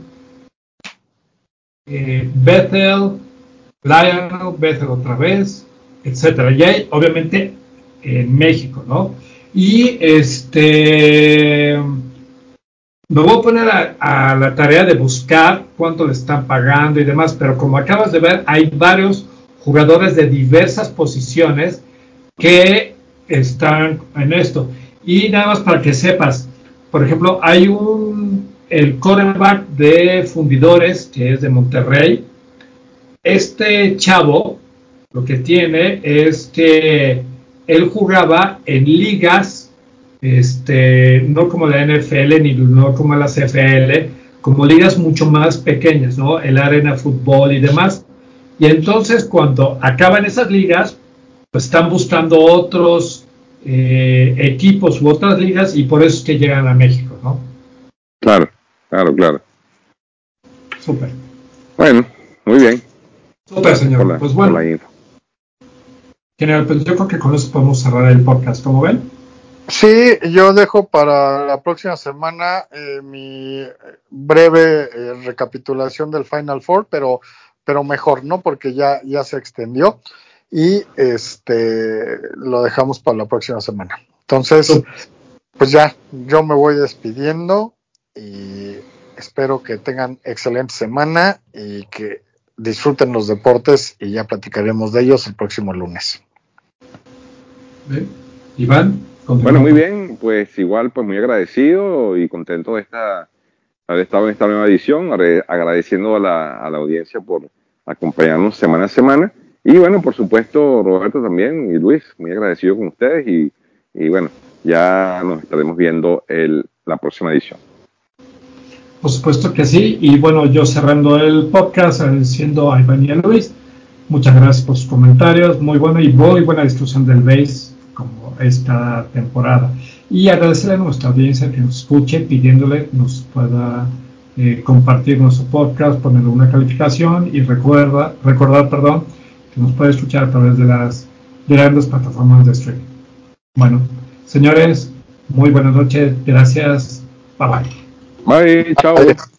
eh, Bethel, Lionel, Bethel otra vez, etcétera. Y hay, obviamente, en México, ¿no? Y este... Me voy a poner a, a la tarea de buscar cuánto le están pagando y demás, pero como acabas de ver, hay varios jugadores de diversas posiciones que están en esto. Y nada más para que sepas, por ejemplo, hay un, el quarterback de Fundidores, que es de Monterrey. Este chavo lo que tiene es que él jugaba en ligas, este, no como la N F L ni no como la C F L, como ligas mucho más pequeñas, ¿no? El Arena Fútbol y demás. Y entonces cuando acaban esas ligas, pues están buscando otros eh, equipos u otras ligas y por eso es que llegan a México, ¿no? Claro, claro, claro. Súper. Bueno, muy bien. Súper, señor. La, pues bueno. General, pues yo creo que con eso podemos cerrar el podcast, ¿cómo ven? Sí, yo dejo para la próxima semana eh, mi breve eh, recapitulación del Final Four, pero, pero mejor, ¿no? Porque ya, ya se extendió y este lo dejamos para la próxima semana. Entonces, pues ya, yo me voy despidiendo y espero que tengan excelente semana y que disfruten los deportes y ya platicaremos de ellos el próximo lunes. ¿Bien? Iván. Bueno, muy bien, pues igual, pues muy agradecido y contento de esta, haber estado en esta nueva edición, agradeciendo a la, a la audiencia por acompañarnos semana a semana. Y bueno, por supuesto, Roberto también y Luis, muy agradecido con ustedes y, y bueno, ya nos estaremos viendo el, la próxima edición. Por supuesto que sí, y bueno, yo cerrando el podcast, agradeciendo a Iván y a Luis, muchas gracias por sus comentarios, muy bueno y muy buena discusión del base como esta temporada. Y agradecerle a nuestra audiencia que nos escuche, pidiéndole que nos pueda eh, compartir nuestro podcast, ponerle una calificación y recuerda, recordar perdón, que nos puede escuchar a través de las grandes plataformas de streaming. Bueno, señores, muy buenas noches, gracias, bye bye. Bye, chao. Adiós.